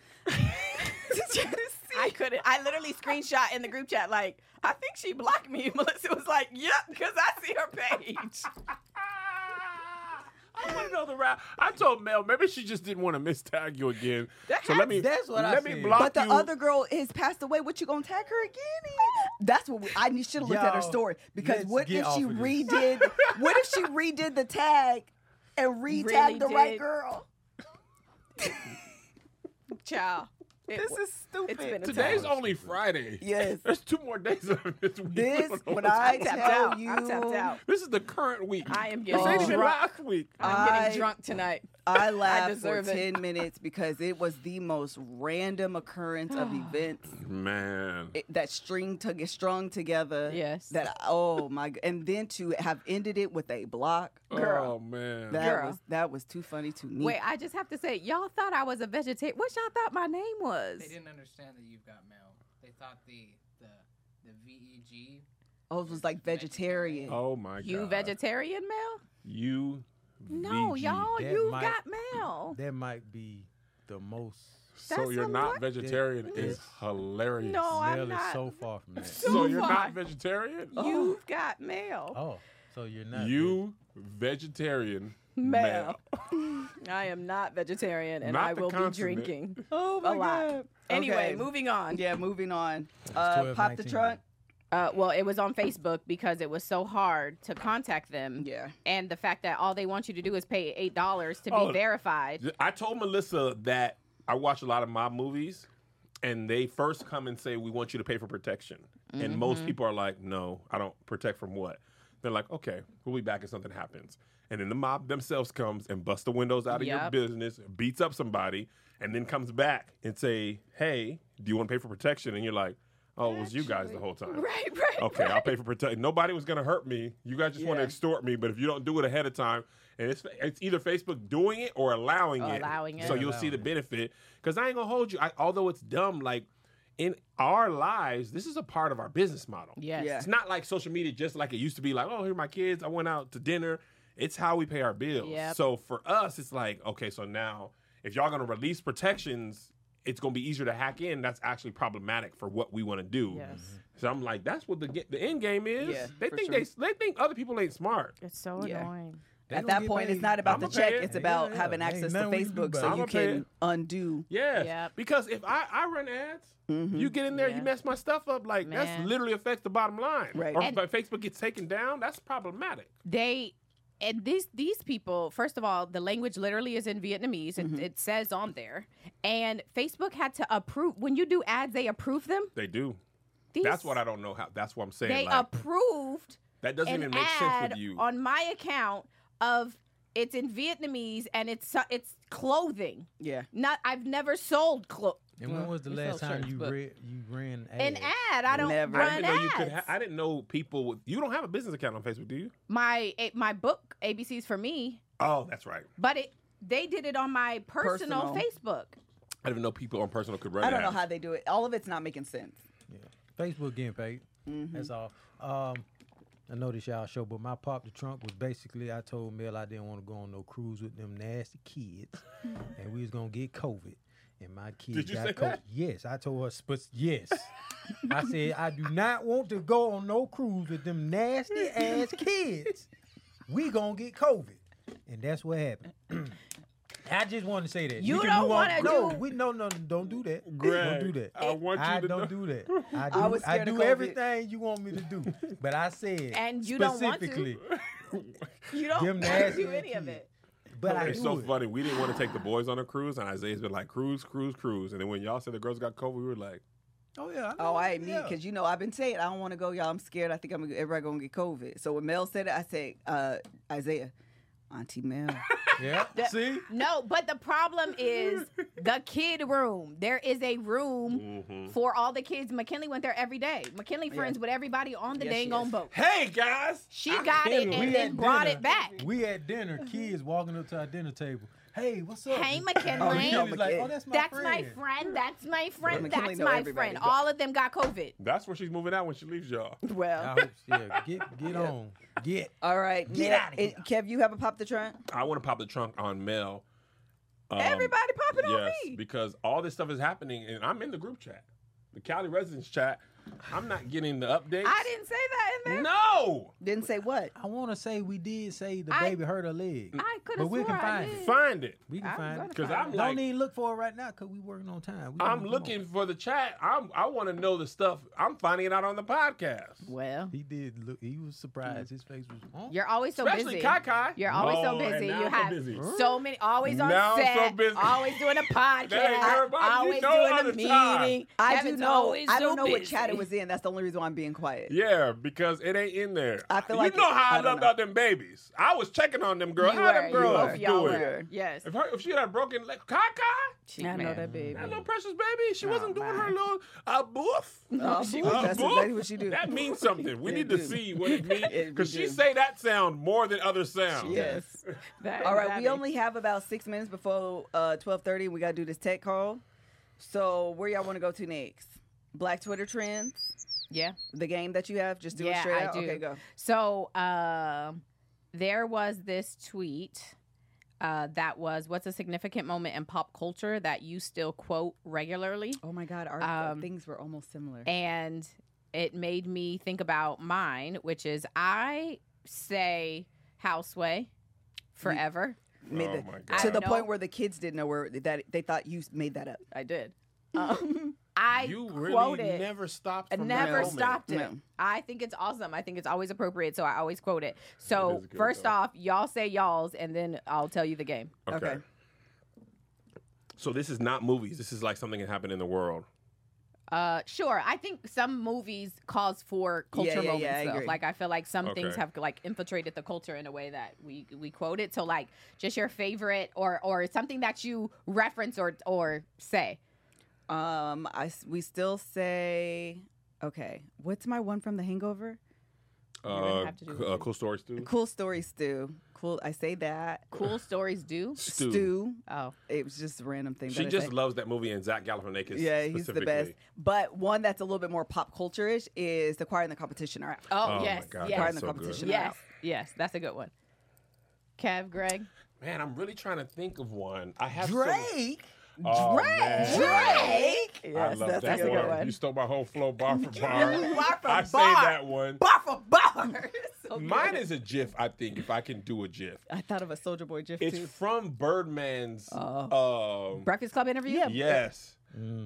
I couldn't. I literally screenshot in the group chat like, I think she blocked me. Melissa was like, yep, because I see her page. I want to know the rap. I told Mel maybe she just didn't want to mistag you again. So let me. That's what I let me said. block But the you. other girl has passed away. What you gonna tag her again? That's what I should have looked at her Y'all, story because let's what get if she off of this. redid? What if she redid the tag and re-tagged Really the right did. girl? Child. This is stupid. It's been a Today's time. only Friday. Yes. There's 2 more days left this week. This We don't know when what's I going tapped on. tell out. you, I'm tapped out. This is the current week. I am This getting ain't even drunk. last week. I'm getting I- drunk tonight. I laughed for deserve it. 10 minutes because it was the most random occurrence of events Man. that get strung together. Yes. That oh my and then to have ended it with a block, girl. Oh man. That was too funny to me. Wait, I just have to say, y'all thought I was a vegetarian. What y'all thought my name was? They didn't understand that you've got mail. They thought the VEG. Oh, it was like vegetarian. Oh my god. You vegetarian, Mel? You. No, VG. y'all, That you might- got mail. That might be the most. So That's you're not hilarious. vegetarian is hilarious. No, I'm Mel is not. so far from that. So you're far. not vegetarian? You've got mail. Oh, so you're not. You vegetarian Mel. I am not vegetarian, and Not I the will be consonant. drinking Oh a lot. God. Anyway, Okay. moving on. Yeah, moving on. 12, Pop the 19. trunk. Well, it was on Facebook because it was so hard to contact them. Yeah. And the fact that all they want you to do is pay $8 to Oh. be verified. I told Melissa that I watch a lot of mob movies, and they first come and say, we want you to pay for protection. Mm-hmm. And most people are like, no, I don't protect from what? They're like, okay, we'll be back if something happens. And then the mob themselves comes and busts the windows out of your Yep. business, beats up somebody, and then comes back and say, hey, do you want to pay for protection? And you're like, oh, it was you guys the whole time. Right. Okay, I'll pay for protection. Nobody was going to hurt me. You guys just want to Yeah. extort me, but if you don't do it ahead of time, and it's either Facebook doing it or allowing it. Allowing it. So you'll see the benefit. Because I ain't going to hold you. Although it's dumb, like in our lives, this is a part of our business model. Yes. Yeah. It's not like social media just like it used to be like, oh, here are my kids. I went out to dinner. It's how we pay our bills. Yep. So for us, it's like, okay, so now if y'all going to release protections, it's going to be easier to hack in. That's actually problematic for what we want to do. Yes. So I'm like, that's what the end game is. Yeah, they for think sure. they think other people ain't smart. It's so Yeah. annoying. They At don't that get point, paid. it's not about the I'ma check. pay it. It's about Yeah, having ain't access to nothing we can do Facebook about so it. you I'ma pay can it. undo. Yeah. Yep. Because if I run ads, you get in there, Yeah. you mess my stuff up, like Man. that's literally affects the bottom line. Right. Or And- if Facebook gets taken down, that's problematic. And these people, first of all, the language literally is in Vietnamese. It says on there. And Facebook had to approve. When you do ads, they approve them. They do. These, That's what I don't know how. That's what I'm saying. They like, approved that doesn't an even make sense ad with you. on my account of it's in Vietnamese and it's clothing. Yeah. I've never sold clothes. And when was the we last sell time shirts, you but- ran An ads? ad. I don't Never. run I didn't know you ads. could. I didn't know people. You don't have a business account on Facebook, do you? My book ABCs for Me, Oh, that's right. but they did it on my personal Personal. Facebook. I didn't even know people on personal could run I don't know ads. how they do it. All of it's not making sense. Yeah. Facebook getting paid. That's all. I know this y'all show, but my pop the trunk was basically I told Mel I didn't want to go on no cruise with them nasty kids, and we was gonna get COVID. And my kids Did you got say COVID. that? Yes, I told her, yes. I said I do not want to go on no cruise with them nasty ass kids. We gonna get COVID, and that's what happened. I just want to say that You We can don't move on. wanna No, do- we no, don't do that. Greg, Don't do that. I want you I to don't know- do that. I was I scared of do COVID. everything you want me to do, but I said And you don't want to. specifically. You don't Them want to nasty do any of kids. it. But I It's do so it. funny. We didn't want to take the boys on a cruise, and Isaiah's been like, cruise. And then when y'all said the girls got COVID, we were like, Oh yeah. Oh, I admit, because you know I've been saying I don't want to go, y'all. I'm scared. I think everybody gonna get COVID. So when Mel said it, I said, Isaiah, Auntie Mel, Yeah. See? No, but the problem is the kid room. There is a room for all the kids. McKinley went there every day. McKinley friends with everybody on the Yes, she dang on is. boat. Hey guys, She got it We and then at brought dinner. it back. We at dinner, kids walking up to our dinner table. Hey, what's up? Hey, Oh, McKinley. McKinley's like, oh, that's my That's friend. my friend. That's my friend. McKinley That's know my everybody. friend. All of them got COVID. that's where she's moving out when she leaves y'all. Well, Get on. Get. All right, Get Nick, outta here. Kev, you have a pop the trunk? I want to pop the trunk on Mel. Everybody popping on Yes, me. because all this stuff is happening, and I'm in the group chat, the Cali residence chat. I'm not getting the updates. I didn't say that in there. No. Didn't say what? I want to say we did say the I- baby hurt her leg. I could But have we swore can I find did. it. Find it. We can I'm find gonna it. Because find I'm it. like, Don't even look for it right now because we working on time. I'm looking for the chat. I want to know the stuff. I'm finding it out on the podcast. Well, He did look. He was surprised. His face was. Oh. you're always so Especially busy. Kai Kai. You're always so Oh, and busy. now You I'm so have busy. so many, always on Now I'm set, so busy. always doing a podcast, everybody, you always know doing all a the time. meeting. I do Kevin's know. always I don't so know what busy. chat it was in. That's the only reason why I'm being quiet. Yeah, because it ain't in there. I feel you like know it- how I I don't loved know. out them babies. I was checking on them girls. You How them were, girls y'all doing? were. Yes. If she had a broken leg, Kai Kai, I know that baby. that little precious baby, she wasn't doing her little boof. That's exactly what she do. That means something. We It need to do. see what it means It because she do. say that sound more than other sounds. Yes. That- All right, that we is- only have about 6 minutes before 12:30. We got to do this tech call. So where y'all want to go to next? Black Twitter trends? Yeah. The game that you have? Just do it Yeah, straight I out? do. Okay, go. So there was this tweet that was, what's a significant moment in pop culture that you still quote regularly? Oh my God, our Um, things were almost similar. And it made me think about mine, which is I say houseway forever. Made Oh the- my to God. the know. point where the kids didn't know where that they thought you made that up. I did. I You really quoted. never stopped I from never that moment. stopped it. No. I think it's awesome. I think it's always appropriate, so I always quote it. It So is good, first though. off, y'all say y'all's, and then I'll tell you the game. Okay. So this is not movies. This is like something that happened in the world. Sure. I think some movies cause for culture yeah, moments. I though. agree. Like I feel like some things Okay. have like infiltrated the culture in a way that we quote it. So like just your favorite or something that you reference or say. We still say, okay, what's my one from The Hangover? wouldn't have to do what you- Cool stories too. Cool story stew. Cool, I say that. Cool stories do. Stew. Oh, It was just a random thing. She that I just say. loves that movie and Zach Galifianakis. Yeah, he's the best. specifically. But one that's a little bit more pop culture-ish is The Choir and the Competition are out. oh, Oh my yes, God, yes, Choir that's and the so Competition good. are yes, out. yes. That's a good one. Kev, Greg. Man, I'm really trying to think of one. I have Drake. Oh, man. Drake. I Yes, love that's that a good one. one. You stole my whole flow bar for bar. Bar for I say bar. that one. Bar for bar. So Mine good. is a GIF. I think if I can do a GIF, I thought of a Soldier Boy GIF it's too. from Birdman's. Breakfast Club interview. Yeah. Yes.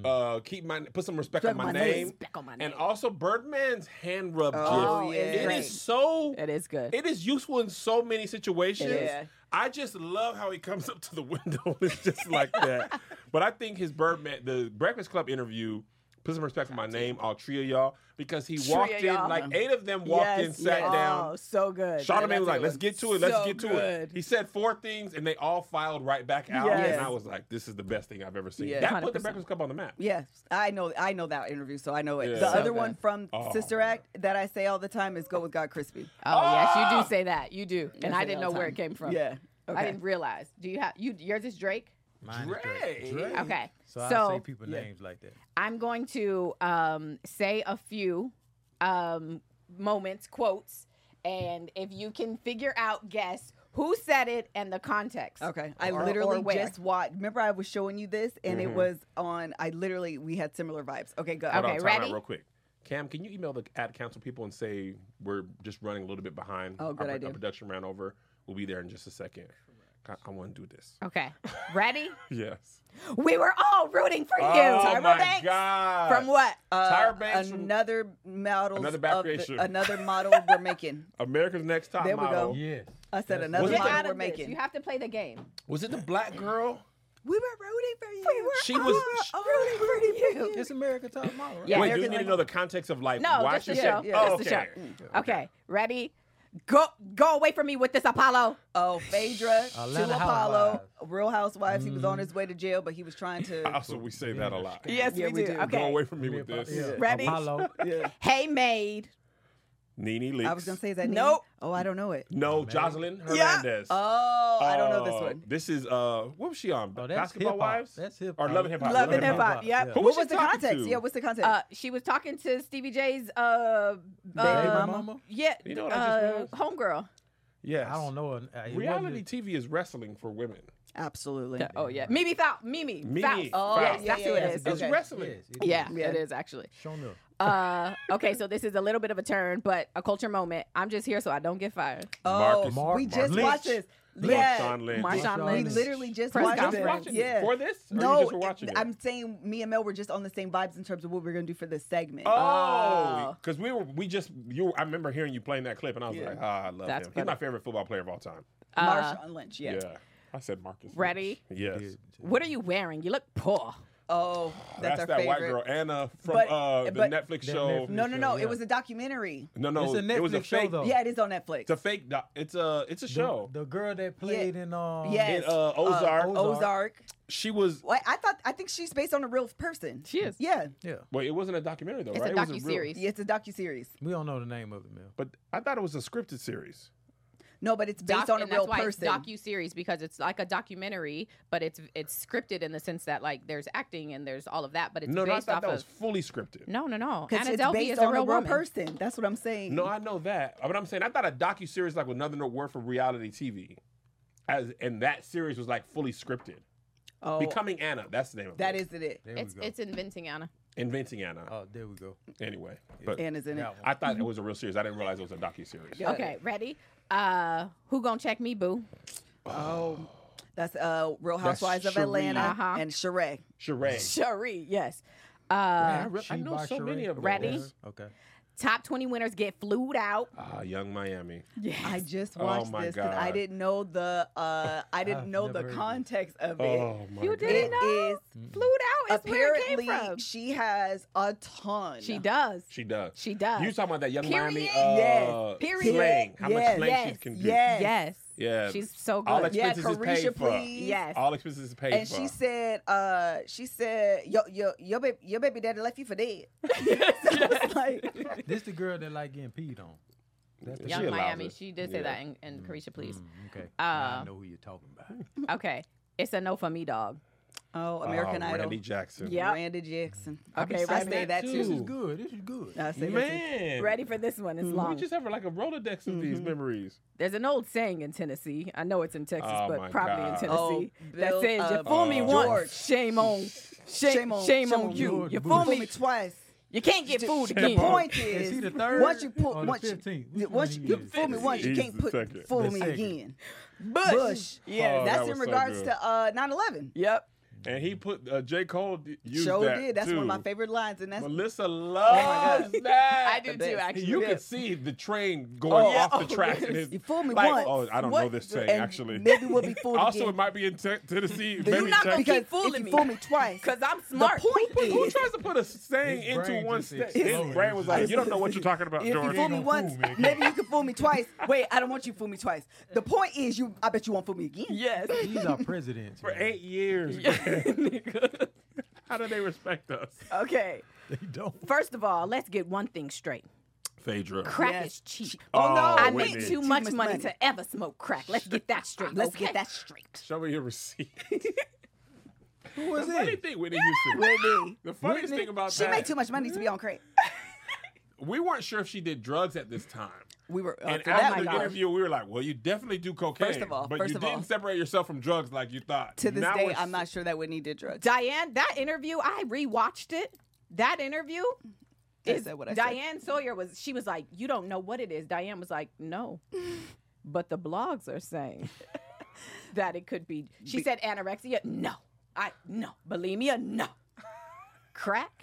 Put some respect on my name. Respect on my And name. also Birdman's hand rub Oh, GIF. yeah. It great. is so. It is good. It is useful in so many situations. Yeah. I just love how he comes up to the window and it's just like that. But I think the Breakfast Club interview, put some respect on my name, all three of y'all, because he walked in, y'all. like 8 of them walked in, sat down. Oh, so good. Charlamagne was like, let's get to it, let's So get to it. good. He said 4 things and they all filed right back out. Yes. And I was like, this is the best thing I've ever seen. Yeah. That put the 100%. Breakfast Club on the map. Yes, I know that interview, so I know it. Yeah. The So other good. one from Oh, Sister man. Act that I say all the time is "Go with God, Crispy." Oh, yes, you Ah! do say that. You do, and I I say didn't all know the where time. it came from. Yeah, okay. I didn't realize. Do you have yours is Drake? Mine is Drake. Drake. Okay, So, I so say people yeah. names like that. I'm going to say a few moments, quotes, and if you can figure out, guess who said it and the context. Okay, I Or- literally or where. just watched. Remember, I was showing you this, and Mm-hmm. it was on. we had similar vibes. Okay, go. Hold Okay, on, time ready? out real quick. Cam, can you email the ad council people and say we're just running a little bit behind? Oh, good our, idea. Our production ran over. We'll be there in just a second. I want to do this. Okay, ready? Yes. We were all rooting for you. Oh Tyra my Banks. God. From what? Tyra Banks from Another model. Another back creation. Another model we're making. America's Next Top There we Model. go. Yes. I said Yes. another Was it Get the- model out we're of this. making. You have to play the game. Was it the black girl? We were rooting for you. She was. rooting for you. It's American Top Model, right? Yeah. Wait, do you American need to know the context of like No, why just she the said? show. yeah, Oh, just the okay. show. Okay, ready? Go away from me with this Apollo. Oh, Phaedra to Atlanta Apollo, Housewives. Real Housewives. He was on his way to jail, but he was trying to. Also, we say that a lot. Yes, Yeah, we we do. do. Okay. Go away from me with this. Yeah. Ready? Apollo. Yeah. Hey, maid. Nene Leakes. I was gonna say, is that Nope. Nene? Oh, I don't know it. No, Jocelyn Yeah. Hernandez. Oh, I don't know this one. This is what was she on? Oh, that's Basketball hip-hop. Wives? That's hip Or Love and Hip Hop. Love and Hip Hop. Yep. Yeah. Who What was was she the talking context? to? Yeah, what's the context? She was talking to Stevie J's Baby mama? yeah, You know what I just realized? homegirl. Yes. I don't know. Reality TV is wrestling for women. Absolutely. Oh yeah, Mimi Faust. Mimi. Faust. Oh, Faust. yeah, That's who it yeah, is. It's Okay. wrestling. Yeah, Yeah. it is actually. Show enough. Okay, so this is a little bit of a turn, but a culture moment. I'm just here so I don't get fired. Oh, Marcus- we just Lynch. watched this. Lynch. Yeah. Marshawn Lynch. Marshawn We Lynch. literally just Press watched conference. it. Watching it Yeah. for this? Or you No, just were watching it? I'm saying me and Mel were just on the same vibes in terms of what we're gonna do for this segment. Oh, because I remember hearing you playing that clip, and I was Yeah. like, I love That's him. funny. He's my favorite football player of all time. Marshawn Lynch. Yeah. Yeah. I said Marcus. Ready? Lynch. Yes. What are you wearing? You look poor. Oh, that's our that favorite. white girl, Anna from But- the but- Netflix That show. Netflix- No, Yeah. it was a documentary. No, It's a it was a Netflix show, fake. though. Yeah, it is on Netflix. It's a fake. It's a show. The girl that played in Yes. In, Ozark. Ozark. She was. Wait, I think she's based on a real person. She is. Yeah, Yeah. Wait, it wasn't a documentary though, It's right? a It was real- docuseries. it's a docuseries. We don't know the name of it, man. But I thought it was a scripted series. No, but it's based on a and real that's why person. it's docu-series because it's like a documentary, but it's scripted in the sense that like there's acting and there's all of that, but it's No, I based thought off that of was fully scripted. no. Because Anna it's Delvey based is on a real woman. person. That's what I'm saying. No, I know that. But I'm saying I thought a docuseries like with another word for reality TV, and that series was like fully scripted. Oh, Becoming Anna, that's the name of that it. isn't it. There It's we go. it's inventing Anna. Inventing Anna. Oh, there we go. Anyway, but Anna's in it. That one. I thought it was a real series. I didn't realize it was a docuseries. Yeah. Okay, ready? Who gonna check me, boo? Oh, that's Real That's Housewives of Sheree. Atlanta Uh-huh. and Sheree. Sheree. Cherie, yes. Man, I She know by so many Sheree. of those. Ready? Okay. Top 20 winners get flued out. Young Miami. Yes. I just Oh watched my this because I God. didn't know the I've the never heard context of it. Oh my You God. didn't It know? is Flued out is where it apparently came from. she has a ton. She does. She does. She does. You talking about that Young Miami Period. Yes. Period. slang? How Yes. much slang Yes. she can do? Yes. Yes. Yeah. She's so good. All Yeah, expenses is Carisha, paid for. please. Yes. All expenses is paid And for. she said, your baby daddy left you for dead. So it's like, This the girl that like getting peed on. That's the She Young allows Miami. it. She did Yeah. say that in Carisha, please. Okay. Now I know who you're talking about. Okay. It's a no for me, dog. oh, American Idol. Randy Jackson. Yeah. Randy Jackson. Okay, I ready? say that This This too. is good. This is good. I say that too. Man. Ready for this one? It's We long. just have like a Rolodex of these memories. There's an old saying in Tennessee. I know it's in Texas, Oh, my but probably God. in Tennessee Oh, that Bill, says, "You uh, fool me George. once, shame on you. George You Bush. fool Fool me, me twice. you can't get fooled The again." point Is is, he the third once you pull, or the once you, 15th? Which once one you he is? fool me once, you He's can't the put second. fool The me second. again. Bush. Yeah, Oh, that's that in was so regards good. to 9/11. Yep. And he put J. Cole used Show that did. That's too. one of my favorite lines, and that's Melissa loves that. I do The too, best. actually. You Yeah. could see the train going yeah. off the tracks. And his, you fool me like, once. Oh, I don't What? know this saying and actually. maybe we'll be fooled Also, again. it might be in Tennessee. You're maybe not gonna Texas. keep fooling if you me. fool me twice, Because I'm the smart. point Who is, tries to put a saying His into brain one just state? exploded. His brain was like, "You don't know what you're talking about, if George." you fool me Ain't once, gonna fool me maybe you can fool me twice. Wait, I don't want you to fool me twice. The point is, I bet you won't fool me again. Yes. These are presidents. For man. 8 years. How do they respect us? Okay. They don't. First of all, let's get one thing straight. Phaedra. Crack Yes. is cheap. Oh, no. I Whitney. make too much money to ever smoke crack. Let's get that straight. Let's okay? get that straight. Show me your receipt. Who was The funny it? thing, Whitney Houston. Whitney. The funniest Whitney? thing about She that, made too much money to be on crack. we weren't sure if she did drugs at this time. We were And for after that the interview, we were like, well, you definitely do cocaine. First of all, but first you of all. didn't separate yourself from drugs like you thought. To this Now day, we're I'm not sure that Whitney did drugs. Diane, that interview, I rewatched it. That interview I is said what I said. Diane Sawyer she was like, you don't know what it is. Diane was like, no. But the blogs are saying that it could be. She said anorexia. No. No. Bulimia. No. Crack.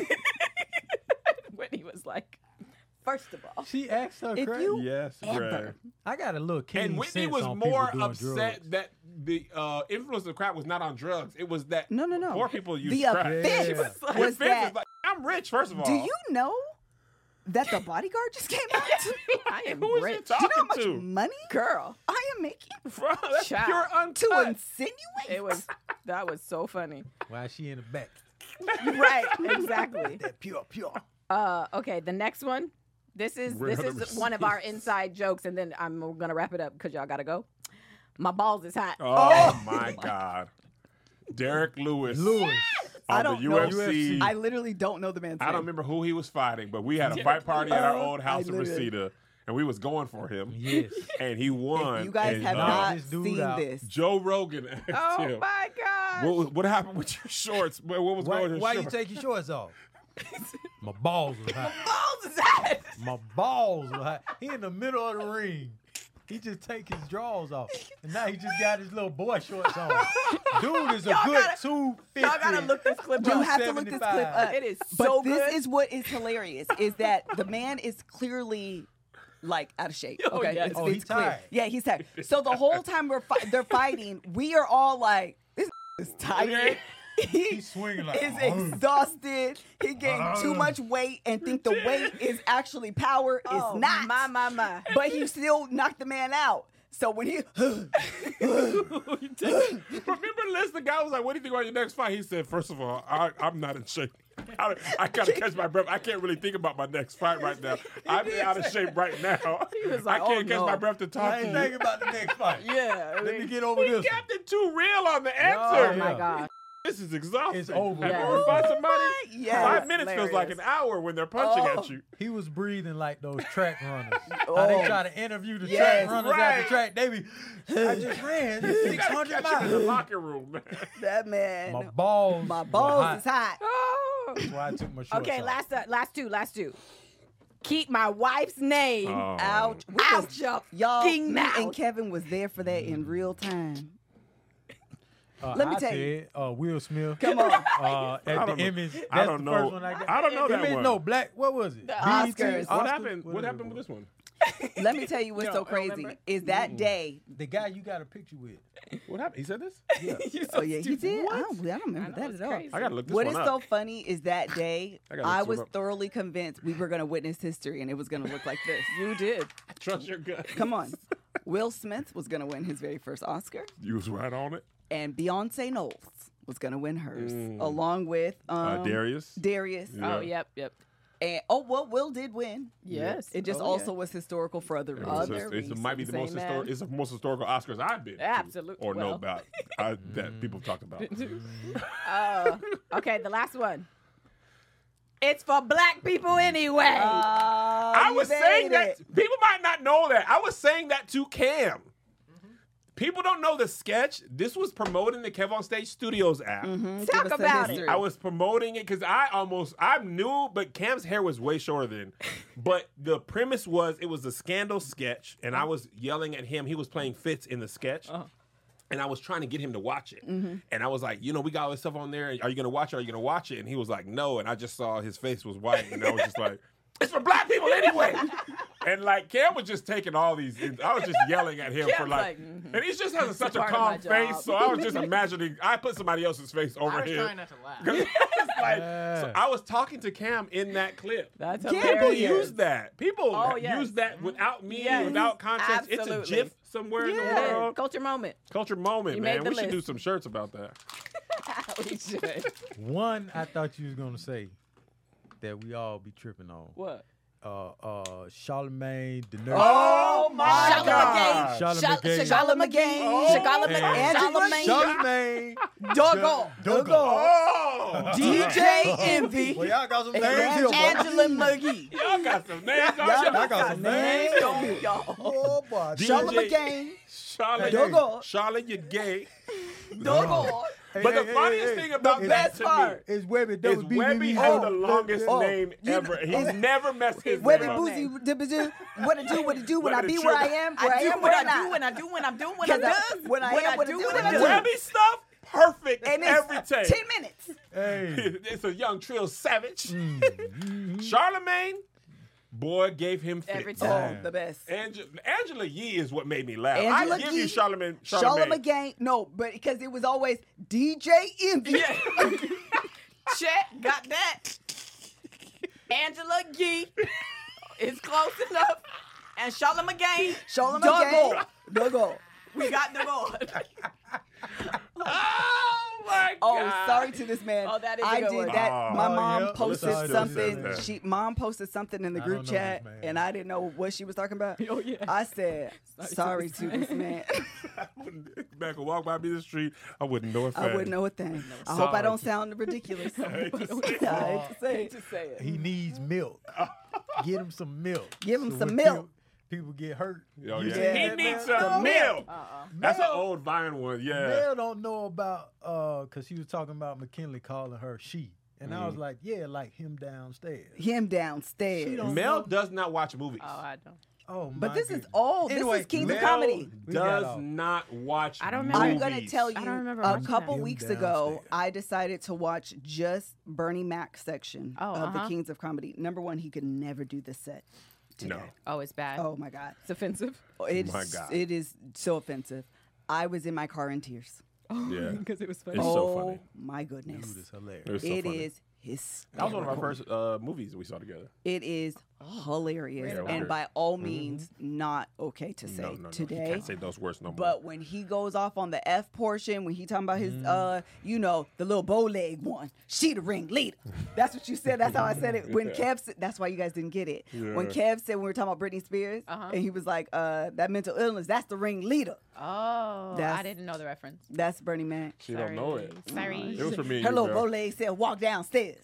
Whitney was like, first of all, She asked her. If Craig. you- Yes, Ever. Greg. I got a little keen And Whitney sense was on people more doing upset drugs. that the influence of crack was not on drugs. It was that No. poor people use The crack. offense Yeah. was The offense that. is like, I'm rich, first of all. Do you know that The Bodyguard just came out? I am Who is rich. he Do you know how talking much to? money, Girl. I am making Bro, that's Child. pure to uncut. insinuate? That was so funny. Why is she in the back? Right, exactly. That pure. Okay, the next one. This is Where are the one of our inside jokes, and then I'm gonna wrap it up because y'all gotta go. My balls is hot. Oh my God. Derek Lewis. Lewis. I On don't the know. UFC. I literally don't know the man's I name. don't remember who he was fighting, but we had a fight party at our old house in literally- Reseda, and we was going for him, Yes. and he won. If you guys and, have knocked not this dude seen out. this, Joe Rogan asked Oh him, my God. what happened with your shorts? What was going on with Why your you shorts? take your shorts off? My balls was hot. Balls is hot. My balls was hot. He in the middle of the ring. He just take his drawers off, and now he just got his little boy shorts on. Dude is a Y'all good gotta- 250. Y'all gotta look this clip you up. have to look this clip up. It is but so this good. is what is hilarious: is that the man is clearly like out of shape. Oh, Okay, yes. Oh, it's he's clear. tired. Yeah, he's tired. So the whole time they're fighting, we are all like, "This is tired." He's swinging like. Is exhausted. He gained too much weight and think the weight is actually power. It's Oh, not. my. But he still knocked the man out. So when he Remember, Liz, the guy was like, "What do you think about your next fight?" He said, "First of all, I'm not in shape. I gotta catch my breath. I can't really think about my next fight right now. I'm out of shape right now. was like, I can't "Oh, catch no." my breath to talk I to ain't you." thinking about the next fight. Yeah. Let me get over He this. kept it too real on the Oh answer. my Yeah. God. This is exhausting. It's over. Have you Yeah. ever fought somebody? Yes. 5 minutes feels like Hilarious. an hour when they're punching Oh. at you. He was breathing like those track runners. How Oh. they try to interview the Yes, track runners at right. the track. They be, I just ran You gotta 600 catch him in the miles. locker room, man. that man, My balls. my were balls hot. is hot. Oh. That's why I took my shorts Okay, off. last two. Keep my wife's name Oh. Ouch. We out was- your Y'all, fucking me mouth. and Kevin was there for that in real time. Let me I tell you. said, Will Smith. Come on. At the don't know. Emmys. That's I don't the know. first one I got. I don't know that Emmys, one. No, Black. What was it? The BET? Oscars. What Oscars? happened? What Whatever happened it with was. this one? Let me tell you what's You so don't crazy remember? is that day. The guy you got a picture with. What happened? He said this? Oh yeah, he did. I don't remember that it's at all. crazy. I gotta look this What one is up. so funny is that day I gotta look I this was one up. thoroughly convinced we were going to witness history and it was going to look like this. You did. Trust your gut. Come on. Will Smith was going to win his very first Oscar You was right on it. and Beyonce Knowles was going to win hers along with Darius. Darius. Yeah. Oh, yep. And Will did win. Yes. It just Oh, also yeah. was historical for other It reasons. was Other just- it might be the reasons, most amen. it's the most historical Oscars I've been to, Absolutely. or know Well. about that people talked about. Okay, the last one. It's for black people anyway. I was saying that people might not know that. I was saying that to Cam. People don't know the sketch. This was promoting the Kev on Stage Studios app. Talk about it. I was promoting it because I knew, but Cam's hair was way shorter then. But the premise was it was a scandal sketch, and I was yelling at him. He was playing Fitz in the sketch. And I was trying to get him to watch it. And I was like, we got all this stuff on there. Are you going to watch it? Are you going to watch it? And he was like, no. And I just saw his face was white. And I was just like, it's for black people anyway. And like Cam was just taking all these. I was just yelling at him for Cam's like, like, and he just has such a part of calm my job. face. So I was just imagining, I put somebody else's face over I was here. trying not to laugh. It's like, Yeah. so I was talking to Cam in that clip. That's People People hilarious. use that. People Oh, yes. use that without me, Yes. without context. It's Absolutely. a GIF somewhere in the Yeah. world. Culture moment. Culture moment, You man. made the We should do list. some shirts about that. We should. One, I thought you was gonna say that we all be tripping on. What? Charlemagne, the nurse. Oh my Charlamagne. God. Charlamagne. Charlamagne. Charlamagne. Charlemagne. Dogo. Dogo. Oh, DJ Envy. Well, y'all got some names And here, boy. Angela McGee. y'all got some names. Y'all got some names. y'all. Oh, boy. Charlamagne. Charlotte, Dogo. Charlotte, you're gay. Dogo. But the funniest thing about that to me is Webby. is Webby has the longest name ever. He's never messed his Webby name up. Boozy, what it do when I be where I am, I do where what I'm I do not. when I do when I'm doing what I Because do. when I am, what I do, what I do. Webby stuff, perfect And every it's take. 10 minutes. Hey. It's a young Trill Savage. Charlemagne, boy, gave him fits. Every Oh, time. the best. Angela Yee is what made me laugh. Angela I give Yee, you Charlemagne. Charlamagne. No, but because it was always DJ Envy. Check. Got that. Angela Yee. It's close enough. And Charlamagne, Show them Dougal. again. Dougal. We got the board. Oh my Oh, God. sorry to this man. Oh, that is a I good did one. that. Oh, My mom yeah. posted Melissa still something. says that. Mom posted something in the I group don't know chat, this man. and I didn't know what she was talking about. Oh, yeah. I said, sorry to this man. I wouldn't, back and walk by me the street, I wouldn't know a thing. I wouldn't know a thing. I hope I Sorry. don't sound ridiculous. I hate to say it. Just say it. He needs milk. Get him some milk. Give him So some when milk. People get hurt. Oh, You yeah. see Yeah. He that, needs man? some milk. That's an Mel- old Vine one, yeah. Mel don't know about because she was talking about McKinley calling her she, and I was like, yeah, like him downstairs. Him downstairs. She don't Mel know. does not watch movies. Oh, I don't. Oh, But my this is goodness. old. Anyway, This is Kings of Mel Comedy. We got does off. not watch I don't remember. I'm movies. going to tell you, I don't remember a watching couple that. weeks Him ago, downstairs. I decided to watch just Bernie Mac's section Oh, of the uh-huh. Kings of Comedy. Number one, he could never do the set today. No. Oh, it's bad. Oh, my God. It's offensive. It's, my God. It is so offensive. I was in my car in tears. Yeah. Because it was funny. It's oh, so funny. my goodness. Dude, it's hilarious. It was so It funny. is hysterical. That was one of our first movies we saw together. It is hilarious. Yeah, it was and good. by all means, not okay to say No. today. You can't say those words no more. But when he goes off on the F portion, when he talking about his, the little bow leg one, she the ring leader. That's what you said. That's how I said it. When Kev said, that's why you guys didn't get it. When Kev said, when we were talking about Britney Spears, and he was like, that mental illness, that's the ring leader. Oh, I That's- didn't know the reference. That's Bernie Mac. she don't know it. Sorry. It was for me and Her you, little Belle. bow leg said, walk downstairs.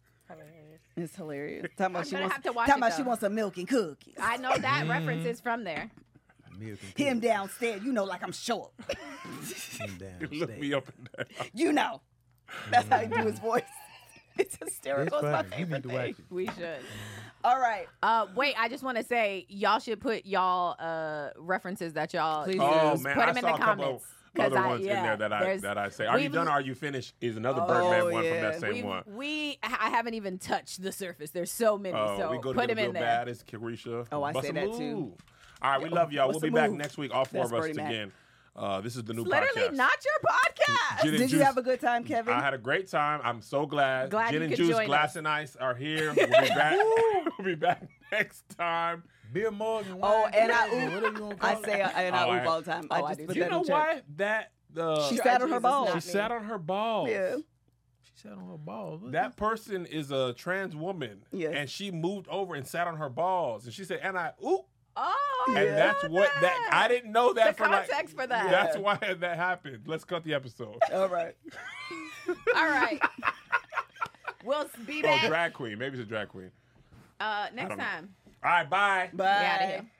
It's hilarious. Talking about I'm she gonna wants, have to watch talking it, about she though. wants some milk and cookies. I know that reference is from there. Milk and Him cookies. downstairs, you like I'm short. Him You look downstairs. me up and down. You know. That's how he do his voice. It's hysterical. It's It's my funny. You favorite need to watch thing. it. We should. All right. Wait, I just want to say y'all should put y'all references that y'all Please use. Oh man, put I them in saw the a couple comments. of 'Cause other ones in there there's- that I say. Are you we've- done? Or are you finished? Is another Oh, Birdman one from yeah. that same one. I haven't even touched the surface. There's so many. so we go put to them the in real there. bad. It's Carisha. Oh, I Bust say a that move. too. All right, we love y'all. We'll What's be the back move? next week. All four That's of us Bernie Mac. again. This is the new It's literally podcast. not your podcast. Gin and Did you Juice. have a good time, Kevin? I had a great time. I'm so glad. Glad Gin you and could Juice, join Glass us. and Ice are here. We'll be back. We'll be back next time. Beer mug and Oh, wine and I glass, oop. whatever you wanna call I it. say and I Oh, oop all the time. Oh, I I just do put too. You that know in chat. why? That She Try sat on her Jesus, balls. she not me. sat on her balls. Yeah. She sat on her balls. What That person is a trans woman. Yes. And she moved over and sat on her balls. And she said, and I oop. Oh, And yeah. that's what that I didn't know that The for like context for that. That's why that happened. Let's cut the episode. All right. All right. We'll be Oh, back drag queen. Maybe it's a drag queen. next don't know. time. All right, bye. Bye. We out of here.